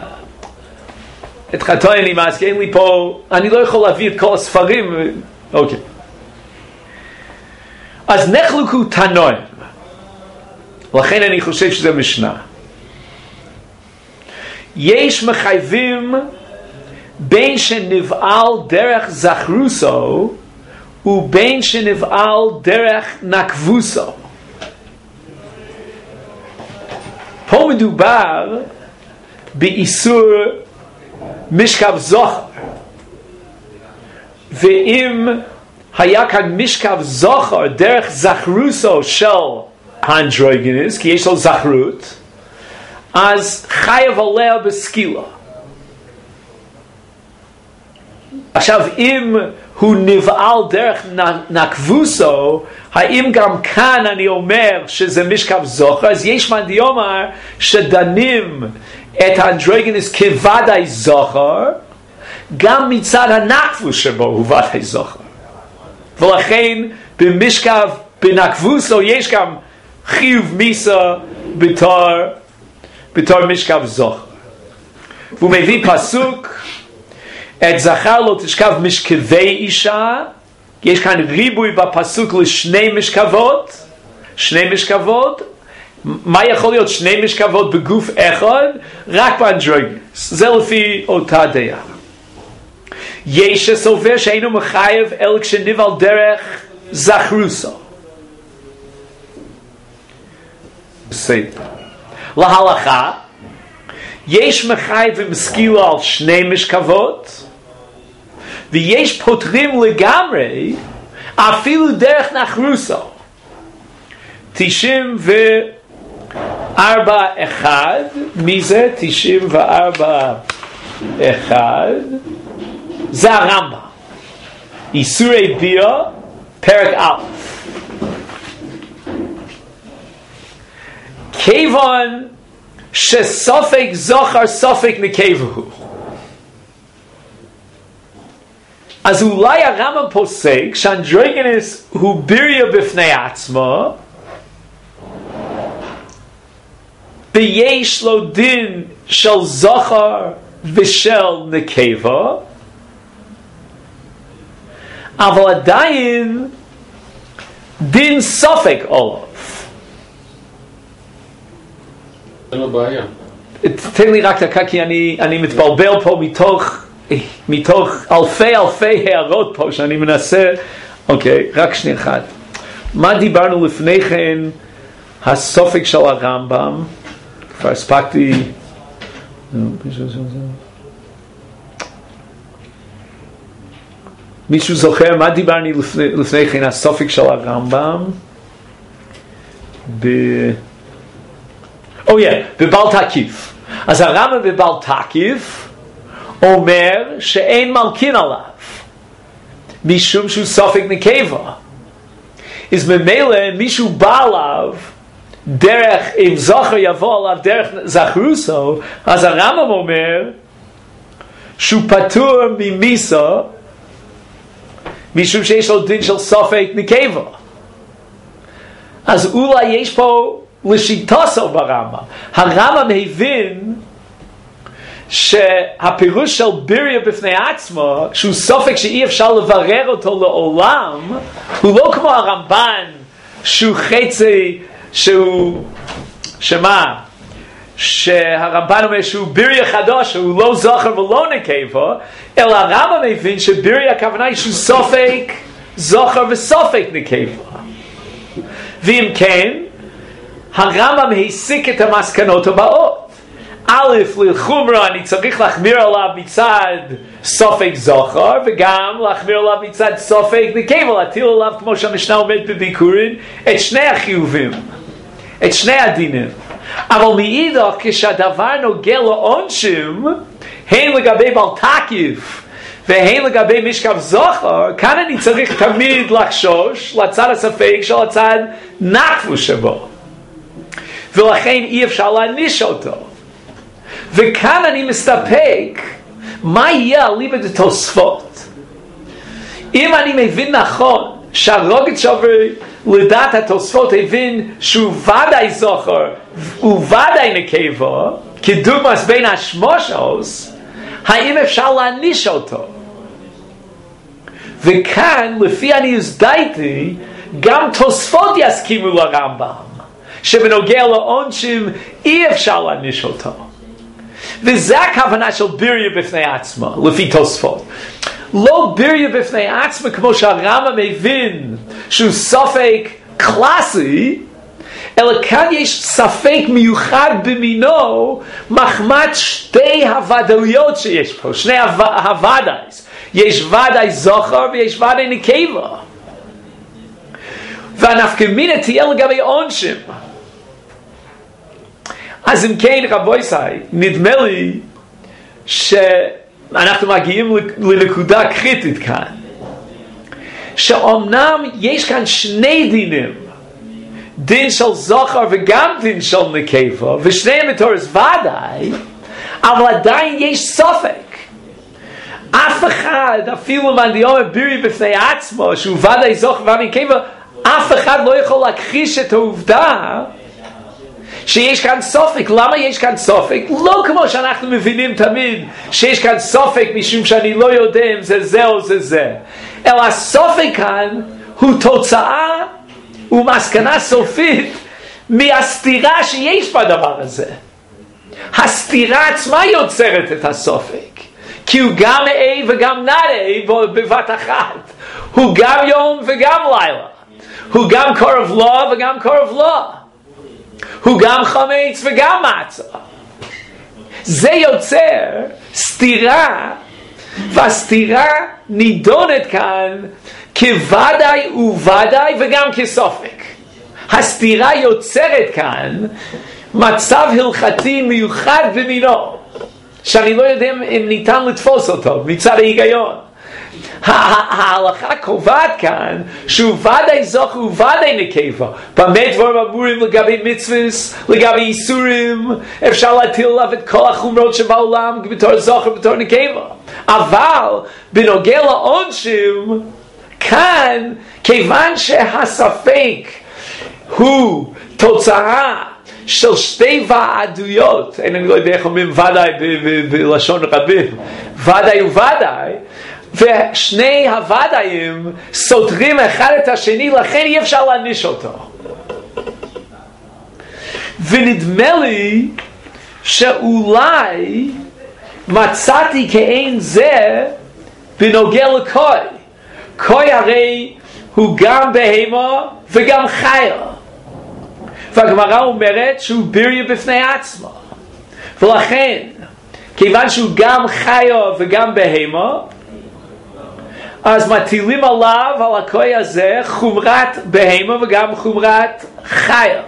Speaker 1: את חטאי אני מעס, כי אין לי פה, אני לא יכול להביא את כל הספרים, אוקיי. אז נחלקו תנועים, לכן אני חושב שזה משנה. יש מחייבים בין שנבעל דרך זכרוסו ובין שנבעל דרך נקבוסו. פה מדובר באיסור משכב זכר, ואם היה כאן משכב זכר דרך זכרוסו של האנדרוגינוס, כי יש לו זכרות, אז חייב עליה בסקילה. עכשיו, אם הוא נבעל דרך נקבוסו, האם גם כאן אני אומר שזה משכב זכר? אז יש מה דיומר שדנים את האנדרוגינוס כוודאי זכר, גם מצד הנקבוס שבו הוא ודאי זכר. ולכן במשכב בנקבוסו יש גם חיוב מיסה בתור משכב זוכר. והוא מביא פסוק, את זכר לא תשכב משכבי אישה. יש כאן ריבוי בפסוק לשני משכבות. שני משכבות. מה יכול להיות שני משכבות בגוף אחד? רק באנדרוגינוס. זה לפי אותה דעה. יש שסובר שאינו מחייב אלא כשנבעל דרך זכרוסו. בסדר. להלכה, יש מחייב ומסכילו על שני משכבות, ויש פותרים לגמרי אפילו דרך נחרוסו. 94-1, מי זה? 94-1, זה הרמב"ם. איסורי ביאה, פרק א'. כיוון שסופק זוכר סופק נקבה הוא, אז אולי הרמב"ם פוסק שאנדרוגינוס הוא ביריה בפני עצמו, ויש לו דין של זוכר ושל נקבה, אבל עדיין דין סופק עליו.
Speaker 2: אין לו בעיה.
Speaker 1: תן לי רק דקה, כי אני מתבלבל פה מתוך אלפי הערות פה שאני מנסה. אוקיי, רק שנייה אחת. מה דיברנו לפני כן? הסופק של הרמב"ם. כבר הספקתי. מישהו זוכר מה דיברנו לפני כן? הסופק של הרמב"ם בבל תקיף. אז הרמב"ם בבל תקיף אומר שאין מלכין עליו משום שהוא סופק נקבה. אז ממילא מישהו בא עליו דרך, אם זוכר יבוא עליו דרך זכרוסו, אז הרמב"ם אומר שהוא פטור ממיסה משום שיש לו דין של סופק נקבה. אז אולי יש פה לשיטתו ברמב"ם. הרמב"ם הבין שהפירוש של ביריה בפני עצמו, שהוא סופק שאי אפשר לברר אותו לעולם, הוא לא כמו הרמב"ן שהוא חצי, שהרמב"ן אומר שהוא ביריה חדש, שהוא לא זוכר ולא נקבה, אלא הרמב"ם מבין שביריה הכוונה היא שהוא סופק זוכר וסופק נקבה. ואם כן, הרמב"ם הסיק את המסקנות הבאות. א', לחומרה אני צריך להחמיר עליו מצד סופק זוכר, וגם להחמיר עליו מצד סופק נקבה, להטיל עליו, כמו שהמשנה אומרת בביקורין, את שני החיובים, את שני הדינים. אבל מאידך, כשהדבר נוגע לעונשים, הן לגבי בל תקיף והן לגבי משכב זוכר, כאן אני צריך תמיד לחשוש לצד הספק של הצד נקבו שבו, ולכן אי אפשר להעניש אותו. וכאן אני מסתפק מה יהיה אליבא דתוספות. אם אני מבין נכון שהרוגת שובר לדעת התוספות הבין שהוא ודאי זוכר וודאי נקבה כדוגמס בין השמושוס, האם אפשר להעניש אותו? וכאן לפי הניוז דייטי גם תוספות יסכימו לרמב"ם שבנוגע לעונשים אי אפשר להעניש אותו. וזה הכוונה של ביריה בפני עצמה לפי תוספות. לא ביריה בפני עצמה כמו שהרמב"ם מבין שהוא ספק קלאסי, אלא כאן יש ספק מיוחד במינו מחמת שתי הוודאויות שיש פה, שני הוודאיס. יש ודאי זוכר ויש ודאי נקבה, והנפקא מינה תהיה לגבי עונשים. אז אם כן, רבוי סי, נדמה לי שאנחנו מגיעים לנקודה קריטית כאן, שאומנם יש כאן שני דינים, דין של זוכר וגם דין של נקבה, ושניהם בתורס ודאי, אבל עדיין יש ספק. אף אחד, אפילו אם אני אומר בירי בפני עצמו, שהוא ודאי זוכר ונקבה, אף אחד לא יכול להכחיש את העובדה שיש כאן סופק. למה יש כאן סופק? לא כמו שאנחנו מבינים תמיד שיש כאן סופק משום שאני לא יודע אם זה זה או זה זה, אלא הסופק כאן הוא תוצאה ומסקנה סופית מהסתירה שיש בדבר הזה. הסתירה עצמה יוצרת את הסופק, כי הוא גם A וגם not A בבת אחת. הוא גם יום וגם לילה, הוא גם קרב לו וגם קרב לו, הוא גם חמץ וגם מצה. זה יוצר סתירה, והסתירה נידונת כאן כוודאי וודאי וגם כסופק. הסתירה יוצרת כאן מצב הלכתי מיוחד במינו, שאני לא יודע אם ניתן לתפוס אותו מצד ההיגיון. ההלכה קובעת כאן שהוא ודאי זוך וודאי נקבה. במה דברים אמורים לגבי מצוות, לגבי איסורים, אפשר להטיל עליו את כל החומרות שבעולם בתור זוך ובתור נקבה. אבל בנוגע לעונשים כאן, כיוון שהספק הוא תוצאה של שתי ועדויות, אני לא יודע איך אומרים ודאי בלשון רבים, ודאי וודאי, ושני הוודאים סותרים אחד את השני, לכן אי אפשר להעניש אותו. ונדמה לי שאולי מצאתי כאין זה בנוגע לקוי. קוי הרי הוא גם בהמה וגם חיה, והגמרא אומרת שהוא בריא בפני עצמו, ולכן כיוון שהוא גם חיה וגם בהמה, אז מטילים עליו, על הקוי הזה, חומרת בהמה וגם חומרת חיה.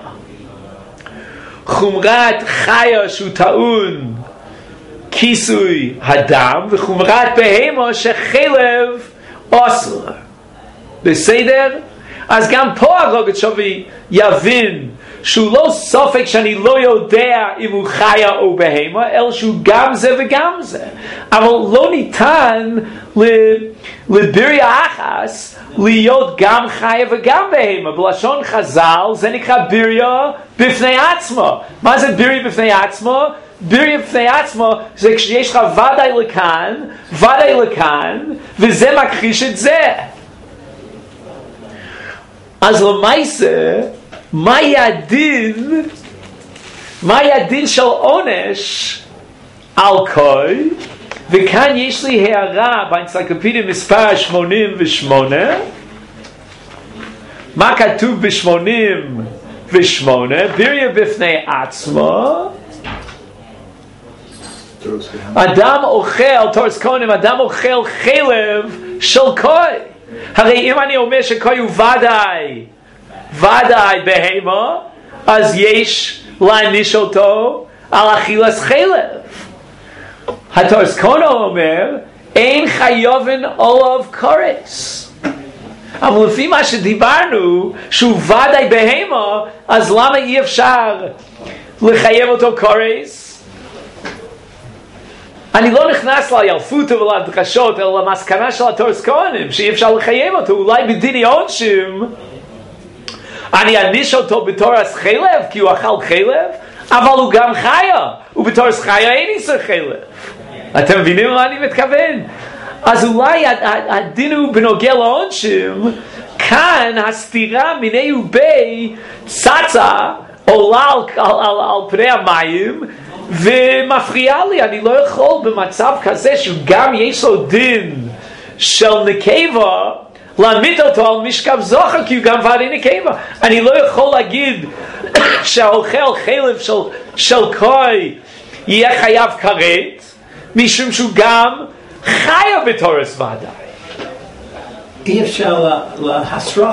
Speaker 1: חומרת חיה שהוא טעון כיסוי הדם, וחומרת בהמה שחלב אוסר. בסדר? אז גם פה הרוגת שווי יבין שהוא לא סופק שאני לא יודע אם הוא חיה או בהמה, אלא שהוא גם זה וגם זה. אבל לא ניתן לבריא אחס להיות גם חיה וגם בהמה. בלשון חז"ל זה נקרא בריא בפני עצמו. מה זה בריא בפני עצמו? בריא בפני עצמו זה כשיש לך ודאי לכאן, ודאי לכאן, וזה מכחיש את זה. אז למעשה, מהי הדין של עונש על קוי? וכאן יש לי הערה באנציקלופדיה מספר 88. מה כתוב ב-88? בריא בפני עצמו, אדם אוכל, תורס קונים, אדם אוכל חלב של קוי. הרי אם אני אומר שקוי הוא ודאי בהמה, אז יש להעניש אותו על אכילת חלב. התורס קונו אומר אין חייבן עליו קורס. אבל לפי מה שדיברנו שהוא ודאי בהמה, אז למה אי אפשר לחייב אותו קורס? אני לא נכנס לילפות ולדרשות, אלא למסקנה של התורס קונים שאי אפשר לחייב אותו. אולי בדיני עונשים אני אעניש אותו בתורס חלב כי הוא אכל חלב, אבל הוא גם חיה, ובתורס חיה אין איסור חלב. אתם מבינים מה אני מתכוון? אז אולי הדין הוא בנוגע לעונשים, כאן הסתירה מיני ובי צצה עולה על פני המים ומפריעה לי. אני לא יכול במצב כזה שגם יש לו דין של נקבה להעמיד אותו על משכב זכר, כי הוא גם ודאי נקבה. אני לא יכול להגיד שהאוכל חלב של קוי יהיה חייב כרת, משום שהוא גם חיה בתורס ודאי.
Speaker 4: אי אפשר להסרה.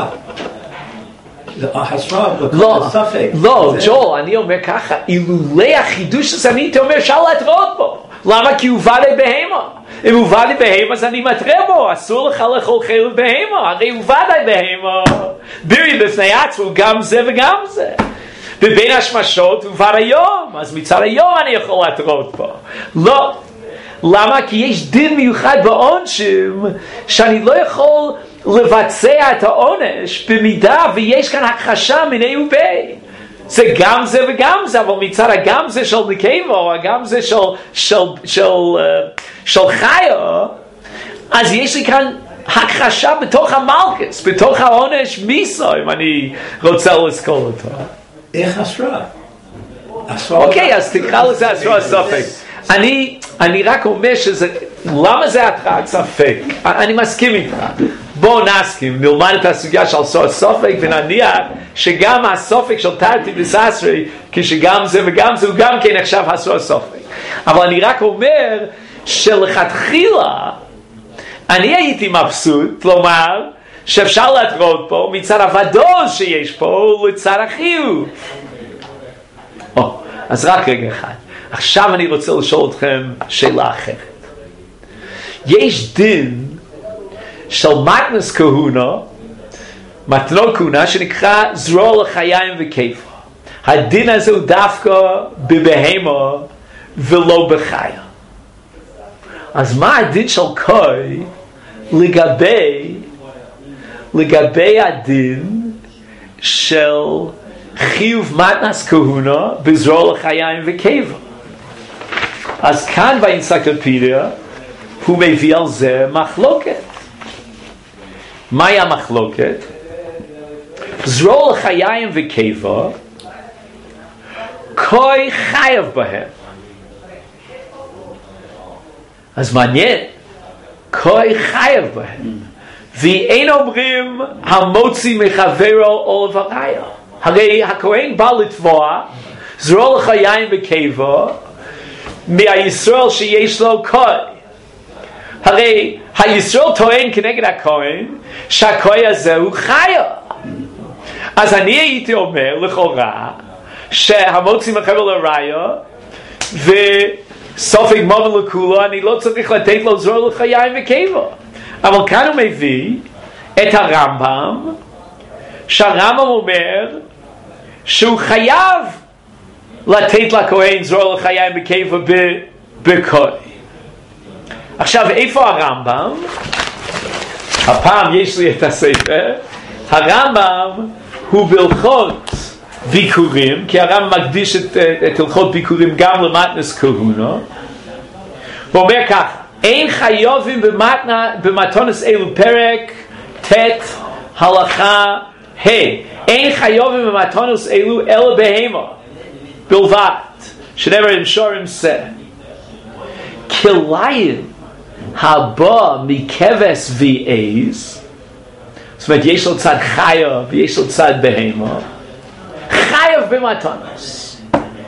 Speaker 1: לא, ג'ול, אני אומר ככה, אילולי החידוש הזה אני הייתי אומר אפשר להתראות בו. למה? כי הוא ודאי בהמה. אם הוא ודאי בהמה אז אני מתרה בו, אסור לך לאכול חלב בהמה, הרי הוא ודאי בהמה. בריא בפני עצמו, גם זה וגם זה. ובין השמשות הוא ודאי יום, אז מצד היום אני יכול להתראות בו. לא. למה? כי יש דין מיוחד בעונשים שאני לא יכול לבצע את העונש במידה ויש כאן הכחשה מיני ובי. זה גם זה וגם זה, אבל מצד הגם זה של נקבה או הגם זה של חיה, אז יש לי כאן הכחשה בתוך המלכס, בתוך העונש מיסו, אם אני רוצה לזכור אותו.
Speaker 4: איך אסרה?
Speaker 1: אוקיי, אז תקרא לזה אסרה ספק. אני רק אומר שזה, למה זה התרעת ספק? אני מסכים איתך. בואו נסכים, נלמד את הסוגיה של אסרה ספק ונניח שגם הספק של תרתי דססרי, כשגם זה וגם זה הוא גם כן נחשב אסרה ספק. אבל אני רק אומר שלכתחילה אני הייתי מבסוט לומר שאפשר להתרות פה מצד הוודאות שיש פה לצד החיוב. אז רק רגע אחד. עכשיו אני רוצה לשאול אתכם שאלה אחרת. יש דין של מתנס כהונה, מתנות כהונה, שנקרא זרוע לחיים וכיפה. הדין הזה הוא דווקא בבהמה ולא בחיה. אז מה הדין של קוי לגבי הדין של חיוב מתנס כהונה בזרוע לחיים וכיפה? אז כאן באנציקלופדיה הוא מביא על זה מחלוקת. מהי המחלוקת? זרוע לחיים וכיפה קוי חייב בהם. אז מעניין, קוי חייב בהם. ואין אומרים המוציא מחברו או לבראיה. הרי הכהן בא לתבוע זרוע לחיים וכיפה מהישראל שיש לו קוי. הרי הישראל טוען כנגד הכהן שהקוי הזה הוא חיה. אז אני הייתי אומר לכאורה שהמוציא מחברו לראיה וסופק מובן לכולו, אני לא צריך לתת לו זרוע לחיים וכיפה. אבל כאן הוא מביא את הרמב"ם, שהרמב"ם אומר שהוא חייב לתת לכהן זרוע לחיים וכיפה בקוי. עכשיו איפה הרמב"ם? הפעם יש לי את הספר. הרמב"ם הוא בהלכות ביקורים, כי הרמב"ם מקדיש את הלכות ביקורים גם למתנס כהונה. הוא אומר כך: אין חייבים במתנס אלו, פרק ט' הלכה ה', אין חייבים במתנס אלו אלא בהמה בלבד, שנאמר עם שורים שא. כליים הבא מכבש ועז, זאת אומרת יש לו צד חייב ויש לו צד בהמה, חייב במתנס,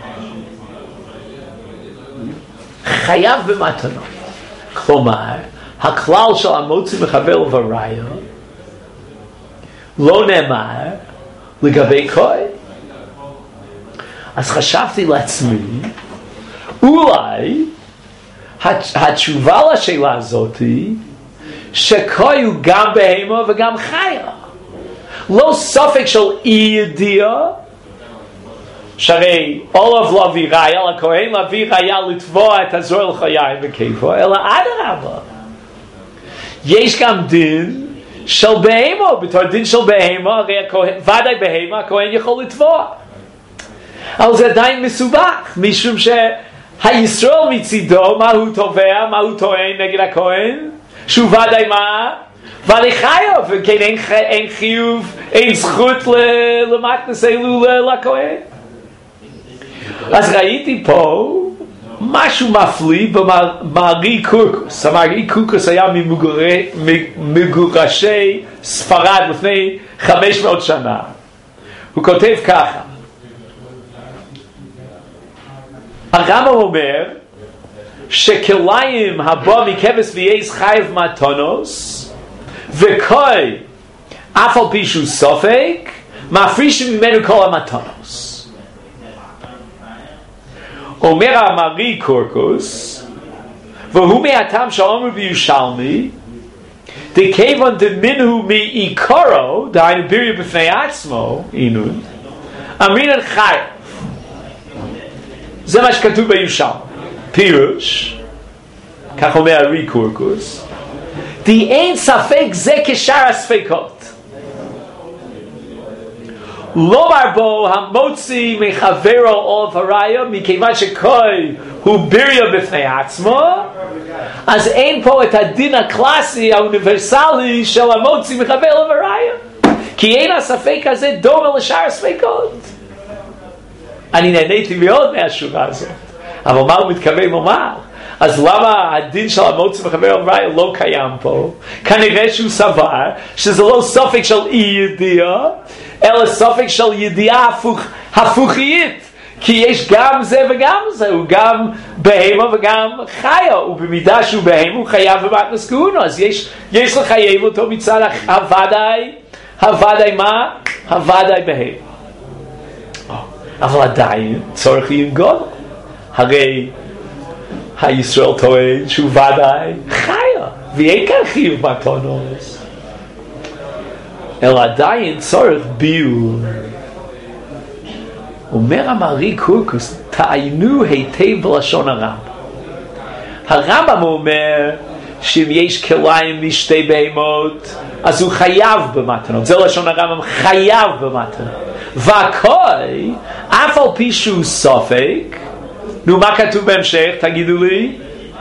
Speaker 1: חייב במתנות. כלומר, הכלל של המוציא מחבר לבראיה לא נאמר לגבי קוי. אז חשבתי לעצמי, אולי התשובה לשאלה הזאת היא שקוי הוא גם בהמה וגם חיה. לא ספק של אי ידיעה, שהרי אולב להביא ראיה לכהן, להביא ראיה לתבוע את הזרוע לחיים וכיפה, אלא אדרבה, יש גם דין של בהמה. בתור דין של בהמה, הרי ודאי בהמה הכהן יכול לתבוע, אבל זה עדיין מסובך, משום שהישראל מצידו, מה הוא תובע, מה הוא טוען נגד הכהן? שהוא ודאי מה? ודאי חייב, וכן אין חיוב, אין זכות למתנס אלו לכהן. אז ראיתי פה משהו מפליא במארי קורקוס. המארי קורקוס היה ממגורשי ספרד לפני 500 שנה. הוא כותב ככה: הרמב"ם אומר שכליים הבא מכבש ועז חייב מתנוס, וקוי אף על פי שהוא ספק מפרישים ממנו כל המתנוס. אומר המארי קורקוס, והוא מהטעם שאומר בירושלמי, דכיוון דמינהו מעיקרו, דהיינו ביריה בפני עצמו, אינון, אמרינן חייב. זה מה שכתוב בירושלמי. פירוש, כך אומר הארי קורקוס, די אין ספק זה כשאר הספקות. לא מרבו המוציא מחברו עולף הראיה, מכיוון שכוי הוא ביריה בפני עצמו, אז אין פה את הדין הקלאסי האוניברסלי של המוציא מחבר עולף הראיה, כי אין הספק הזה דומה לשאר הספקות. אני נהניתי מאוד מהשורה הזאת, אבל מה הוא מתכוון לומר? אז למה הדין של המוציא מחבר עולף הראיה לא קיים פה? כנראה שהוא סבר שזה לא ספק של אי ידיעה, אלא ספק של ידיעה הפוכית, כי יש גם זה וגם זה, הוא גם בהמה וגם חיה, ובמידה שהוא בהמה הוא חייב במתנס כהונה, אז יש לחייב אותו מצד הוודאי מה? הוודאי בהמה. אבל עדיין צורך לנגוד, הרי הישראל טוען שהוא ודאי חיה, ואין כאן חיוב מתנות, אלא עדיין צורך ביור. אומר המארי קורקוס, תעיינו היטב בלשון הרמב"ם. הרמב"ם אומר שאם יש כליים משתי בהמות, אז הוא חייב במתנות. זה לשון הרמב"ם, חייב במתנות. והכוי, אף על פי שהוא ספק, נו, מה כתוב בהמשך? תגידו לי.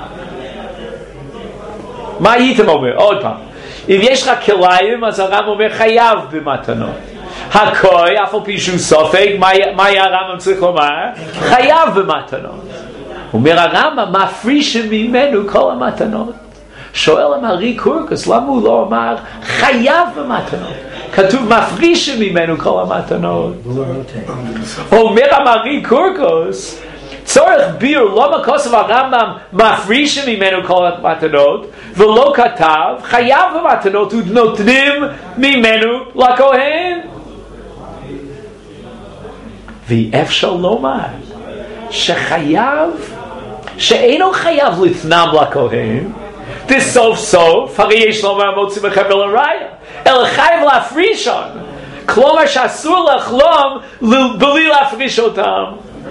Speaker 1: מה הייתם אומר? עוד פעם. אם יש לך כליים, אז הרמב"ם אומר חייב במתנות. הכוי, אף על פי שהוא סופק, מה היה הרמב"ם צריך לומר? חייב במתנות. אומר הרמב"ם, מפריש ממנו כל המתנות. שואל המארי קורקוס, למה הוא לא אמר חייב במתנות? כתוב מפריש ממנו כל המתנות. אומר המארי קורקוס, צורך ביור, לא מכוסף הרמב"ם מפריש ממנו כל המתנות, ולא כתב חייב במתנות ונותנים ממנו לכהן. ואי אפשר לומר שחייב, שאינו חייב לתנם לכהן, בסוף סוף, הרי יש לומר מוציא מחבר לראיה, אלא חייב להפרישון, כלומר שאסור לחלום בלי להפריש אותם.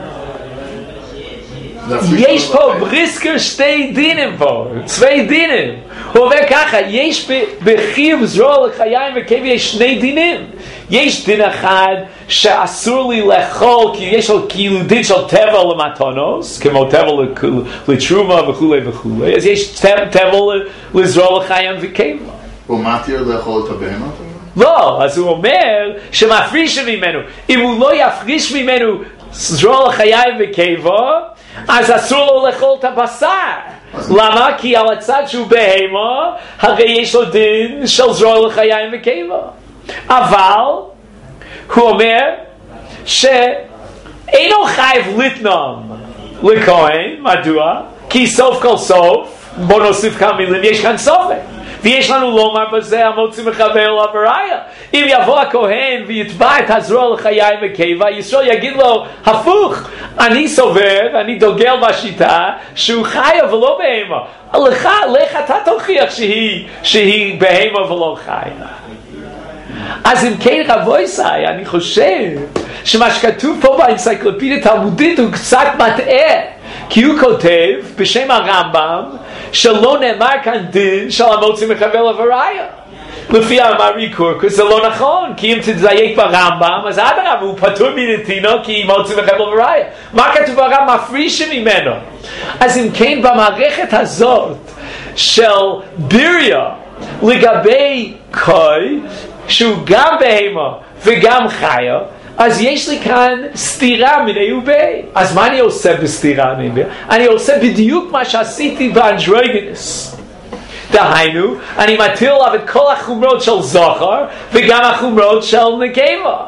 Speaker 1: יש פה בריסקר שתי דינים פה, צווי דינים. הוא אומר ככה, יש בחיוב זרוע לחיים וכיב יש שני דינים. יש דין אחד שאסור לי לאכול, כי יש לו כאילו דין של טבע למתונוס, כמו טבע לתרומה וכו' וכו'. אז יש טבע לזרוע לחיים וכיב.
Speaker 3: הוא מתיר לאכול את הבהמה?
Speaker 1: לא, אז הוא אומר שמפריש ממנו. אם הוא לא יפריש ממנו זרוע לחיים וכיב, אז אסור לו לאכול את הבשר. למה? כי על הצד שהוא בהמה, הרי יש לו דין של זרוע לחיים וכיב. אבל הוא אומר שאינו חייב לתנום לכהן. מדוע? כי סוף כל סוף, בוא נוסיף כמה מילים, יש כאן סופק, ויש לנו לומר בזה המוציא מחבר עולף הראיה. אם יבוא הכהן ויתבע את הזרוע לחיים וקיבה, ישראל יגיד לו הפוך, אני סובר, אני דוגל בשיטה שהוא חיה ולא בהמה. לך אתה תוכיח שהיא בהמה ולא חיה. אז אם כן רבוי סי, אני חושב שמה שכתוב פה באנציקלופדיה תלמודית הוא קצת מטעה, כי הוא כותב בשם הרמב"ם שלא נאמר כאן דין של המוציא מחבר עולף הראיה. לפי המארי קורקוס זה לא נכון, כי אם תדייק ברמב"ם אז אדרבה הוא פטור מנתינו כי מוציא מחבר עולף הראיה. מה כתוב ברמב"ם? מפריש ממנו. אז אם כן במערכת הזאת של ביריה לגבי קוי שהוא גם בהמה וגם חיה, אז יש לי כאן סתירה מיני ובי. אז מה אני עושה בסתירה מיני? אני עושה בדיוק מה שעשיתי באנדרוגינוס. דהיינו, אני מטיל עליו את כל החומרות של זכר וגם החומרות של נקבה.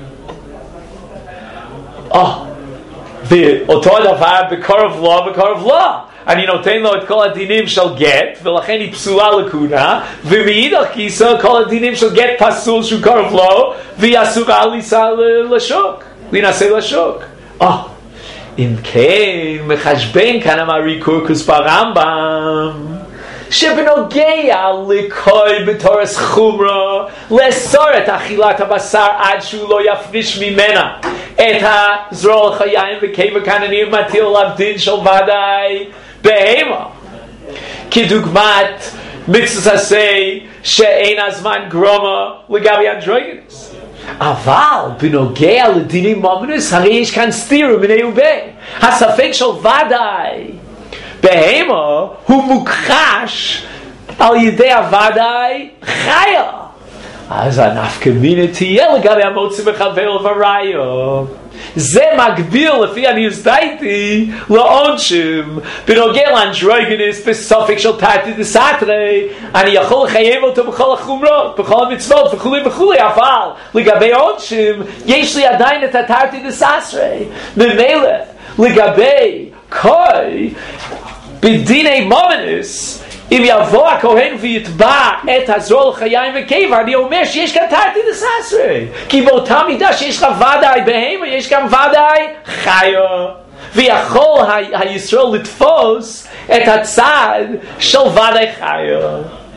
Speaker 1: ואותו הדבר בקרב לו וקרב לו. אני נותן לו את כל הדינים של גט, ולכן היא פסולה לכהונה, ומאידך גיסא כל הדינים של גט פסול שהוא קרב לו, והיא אסורה להינשא לשוק. אם כן, מחשבן כאן המארי קורקוס ברמב"ם, שבנוגע לקוי בתורס חומרה, לאסור את אכילת הבשר עד שהוא לא יפריש ממנה את הזרוע לחיים וקיבה. כאן אני מטיל עליו דין של ודאי בהמה, כדוגמת מצווה עשה שאין הזמן גרומה לגבי אנדרוגינוס. אבל בנוגע לדיני מומנוס, הרי יש כאן סתירה מיניה וביה. הספק של ודאי בהמה הוא מוכחש על ידי הוודאי חיה. אז הנפקא מינה תהיה לגבי המוציא מחבר וראיו. זה מקביל לפי הניוסדייטי לעונשם בנוגע לאנדרוגינוס בסופק של תרתי דסתרי. אני יכול לחייב אותו בכל החומרות, בכל המצוות וכולי וכולי, אבל לגבי עונשם יש לי עדיין את התרתי דסתרי. ממילא לגבי כוי בדיני מומנוס, אם יבוא הכהן ויתבע את הזרוע לחיים וקבר, אני אומר שיש כאן תרתי דסתרי, כי באותה מידה שיש לך ודאי בהמה, יש גם ודאי חיה, ויכול הישראל לתפוס את הצד של ודאי חיה.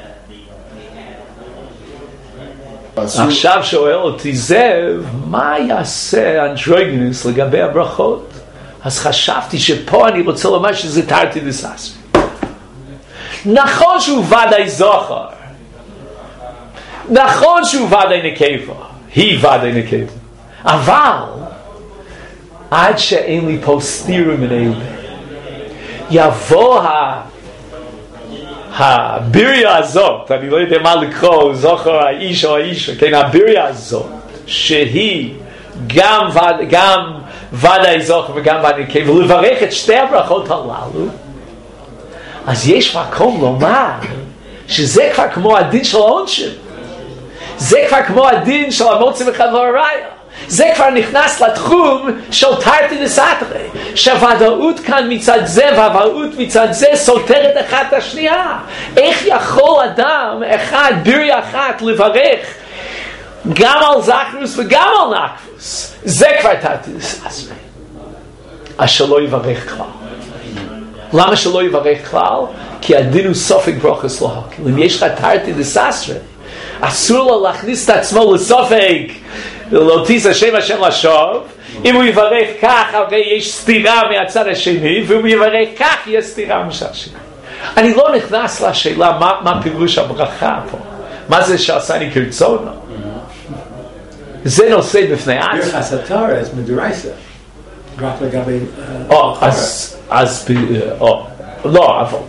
Speaker 1: עכשיו שואל אותי זאב, מה יעשה אנדרוגינוס לגבי הברכות? אז חשבתי שפה אני רוצה לומר שזה תרתי דסתרי. נכון שהוא ודאי זכר, נכון שהוא ודאי נקבה, היא ודאי נקבה, אבל עד שאין לי פה סתירה מיניה וביה, יבוא הביריה הזאת, אני לא יודע מה לקרוא, זכר האיש או האישה, כן, הביריה הזאת, שהיא גם ודאי זכר וגם ודאי נקבה, ולברך את שתי הברכות הללו, אז יש מקום לומר שזה כבר כמו הדין של העונשם, זה כבר כמו הדין של המוציא מחבר וראיו, זה כבר נכנס לתחום של תרתי דסתרי, שהוודאות כאן מצד זה והוודאות מצד זה סותרת אחת את השנייה. איך יכול אדם אחד, ביריה אחת, לברך גם על זכרוס וגם על נקפוס? זה כבר תרתי דסתרי. אז שלא יברך כלל. למה שלא יברך כלל? כי הדין הוא סופק ברוכס להקל. אם יש לך תרתי דסתרי, אסור לו להכניס את עצמו לסופק, לא תישא שם השם לשוב. אם הוא יברך כך, הרי יש סתירה מהצד השני, ואם הוא יברך כך, יש סתירה מהצד השני. אני לא נכנס לשאלה מה פירוש הברכה פה. מה זה שעשני כרצונו? זה נושא בפני עצמו.
Speaker 4: ברכת התורה אז מדורייסה. רק לגבי...
Speaker 1: לא, אבל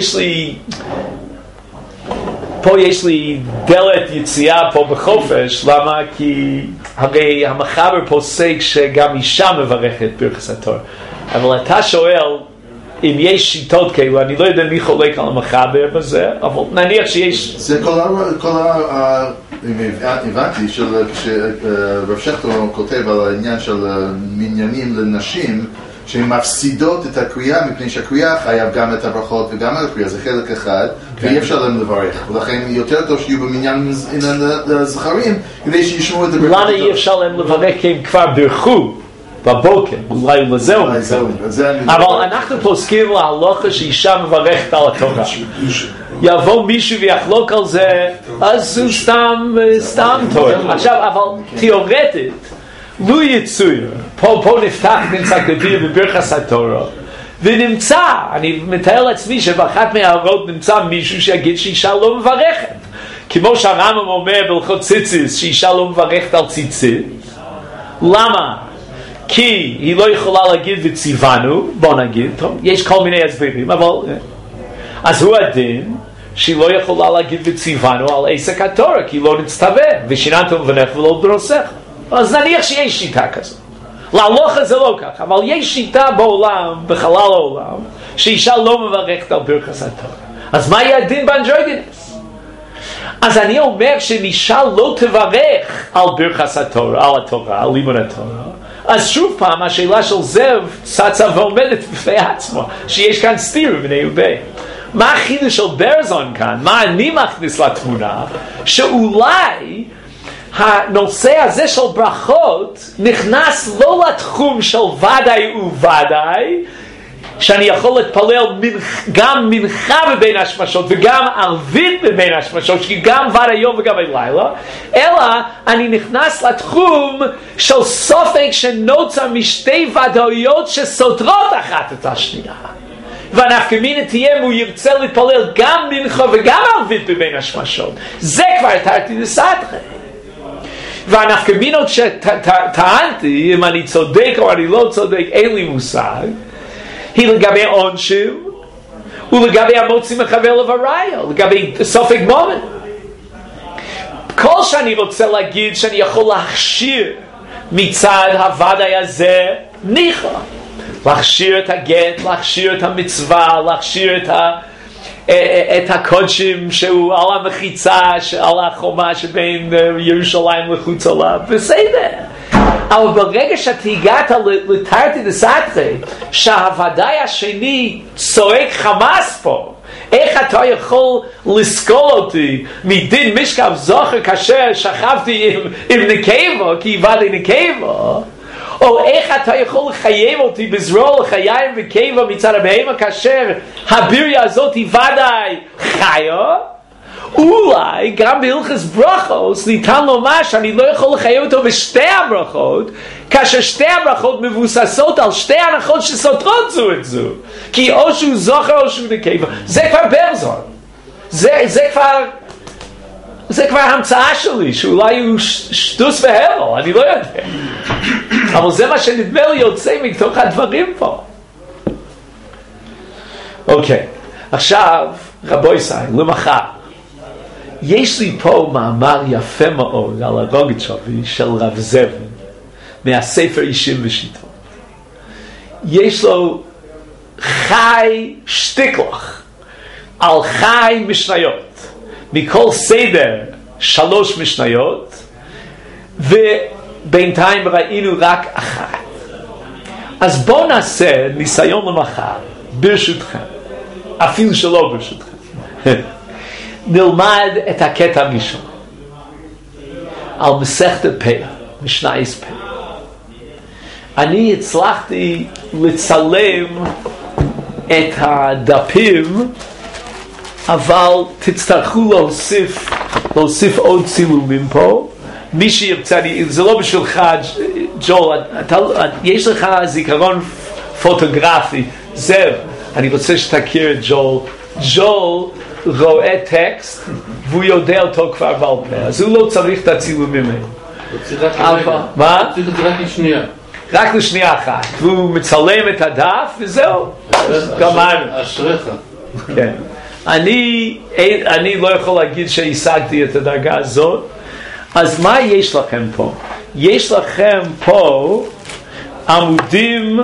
Speaker 1: פה יש לי דלת יציאה פה בחופש. למה? כי הרי המחבר פוסק שגם אישה מברכת ברכת התורה. אבל אתה שואל אם יש שיטות כאלו, אני לא יודע מי חולק על המחבר בזה, אבל נניח שיש...
Speaker 3: זה כל הבנתי שרב שכטר כותב על העניין של מניינים לנשים שהן מפסידות את הקריאה, מפני שהקריאה חייב גם את הברכות וגם את הקריאה, זה חלק אחד, ואי אפשר להם לברך, ולכן יותר טוב שיהיו במניין לזכרים כדי שישמעו את הברכות.
Speaker 1: למה אי אפשר להם לברך כי הם כבר ברכו בבוקר, אולי לזהו, אבל אנחנו פוסקים להלוכה שאישה מברכת על התורה. יבוא מישהו ויחלוק על זה, אז הוא סתם טוב. עכשיו, אבל תיאורטית, לו יצויר, פה נפתח נמצא כתוב בברכת התורה, ונמצא, אני מתאר לעצמי שבאחת מההערות נמצא מישהו שיגיד שאישה לא מברכת, כמו שהרמב"ם אומר בהלכות ציציס שאישה לא מברכת על ציצית. למה? כי היא לא יכולה להגיד וציוונו, בוא נגיד, טוב, יש כל מיני הסברים, אבל אז הוא הדין שהיא לא יכולה להגיד וציוונו על עסק התורה, כי היא לא נצטווה, ושיננתם לבנך ולא דרוסך. אז נניח שיש שיטה כזאת. להלוכה זה לא כך, אבל יש שיטה בעולם, בחלל העולם, שאישה לא מברכת על ברכת התורה. אז מה יהיה הדין באנדרוגינוס? אז אני אומר שאישה לא תברך על ברכת התורה, על התורה, על לימוד התורה. אז שוב פעם, השאלה של זאב צצה ועומדת בפני עצמו, שיש כאן סתירה מיניה וביה. מה החידוש של ברזון כאן? מה אני מכניס לתמונה? שאולי הנושא הזה של ברכות נכנס לא לתחום של ודאי וודאי, שאני יכול להתפלל גם מנחה בבין השמשות וגם ערבית בבין השמשות, גם ודאי יום וגם לילה, אלא אני נכנס לתחום של סופק שנוצר משתי ודאיות שסותרות אחת את השנייה. והנפקא מינה תהיה אם הוא ירצה להתפלל גם מנחה וגם ערבית בבין השמשות. זה כבר תרתי דסתרי. והנפקא מינות שטענתי, אם אני צודק או אני לא צודק, אין לי מושג, היא לגבי עונשים ולגבי המוציא מחבר לבריה, לגבי סופק מומן. כל שאני רוצה להגיד שאני יכול להכשיר מצד הוודאי הזה ניחא, להכשיר את הגט, להכשיר את המצווה, להכשיר את הקודשים שהוא על המחיצה, על החומה שבין ירושלים לחוץ עליו, בסדר. אבל ברגע שאתה הגעת לתרתי דסתרי, שהוודאי השני צועק חמאס פה, איך אתה יכול לסקול אותי מדין משכב זוכר כאשר שכבתי עם נקבו, כי איבדתי נקבו, או איך אתה יכול לחייב אותי בזרוע לחיים וקבע מצד הבהמה כאשר הביריה הזאת היא ודאי חיה? אולי גם בהלכות ברכות ניתן לומר שאני לא יכול לחייב אותו בשתי הברכות, כאשר שתי הברכות מבוססות על שתי הנחות שסותרות זו את זו, כי או שהוא זוכר או שהוא נקבה. זה כבר ברזון, זה כבר המצאה שלי, שאולי הוא שטוס והבל, אני לא יודע, אבל זה מה שנדמה לי יוצא מתוך הדברים פה. אוקיי, עכשיו רבו ישראל, למחר יש לי פה מאמר יפה מאוד על הרוגצ'ובי של רב זבן מהספר אישים ושיטות. יש לו חי שטיקלך על חי משניות, מכל סדר 3 משניות, ובינתיים ראינו רק אחת. אז בואו נעשה ניסיון למחר, ברשותכם, אפילו שלא ברשותכם. נלמד את הקטע הראשון על מסכת פא, משנייס פא. אני הצלחתי לצלם את הדפים, אבל תצטרכו להוסיף עוד צילומים פה. מי שירצה, זה לא בשבילך, ג'ול, יש לך זיכרון פוטוגרפי, זהו, אני רוצה שתכיר את ג'ול. ג'ול רואה טקסט והוא יודע אותו כבר בעל פה, אז הוא לא צריך את הצילומים האלה. מה?
Speaker 2: רק לשנייה.
Speaker 1: רק לשנייה אחת, והוא מצלם את הדף וזהו, גמרנו.
Speaker 2: אשריך.
Speaker 1: כן. אני לא יכול להגיד שהשגתי את הדרגה הזאת. אז מה יש לכם פה? יש לכם פה עמודים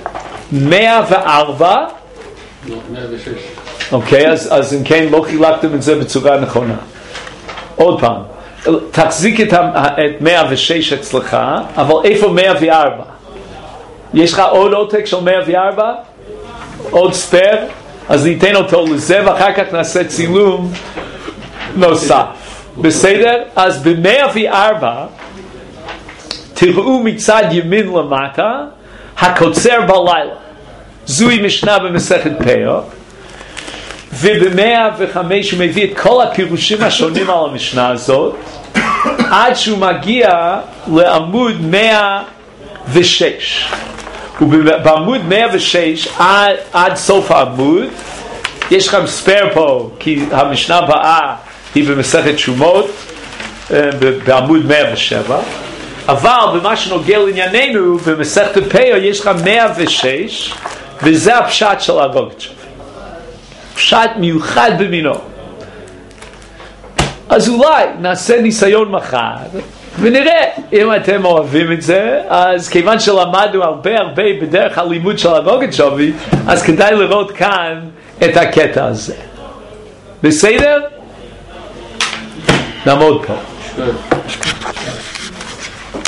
Speaker 1: 104,
Speaker 2: 106.
Speaker 1: אוקיי, אז אם כן לא חילקתם את זה בצורה נכונה. עוד פעם, תחזיק את 106 אצלך, אבל איפה 104? יש לך עוד עותק של 104? עוד ספר? אז ניתן אותו לזה ואחר כך נעשה צילום נוסף. בסדר? אז ב-104 תראו מצד ימין למטה הקוצר בלילה. זוהי משנה במסכת פא, וב-105 הוא מביא את כל הפירושים השונים על המשנה הזאת עד שהוא מגיע לעמוד 106. ובעמוד 106 עד סוף העמוד יש לכם ספר פה, כי המשנה הבאה היא במסכת שומות בעמוד 107, אבל במה שנוגע לענייננו במסכת פא יש לך 106, וזה הפשט של הרוגצ'ובי, פשט מיוחד במינו. אז אולי נעשה ניסיון מחר ונראה אם אתם אוהבים את זה. אז כיוון שלמדנו הרבה בדרך הלימוד של הרוגצ'ובי, אז כדאי לראות כאן את הקטע הזה. בסדר? נעמוד פה.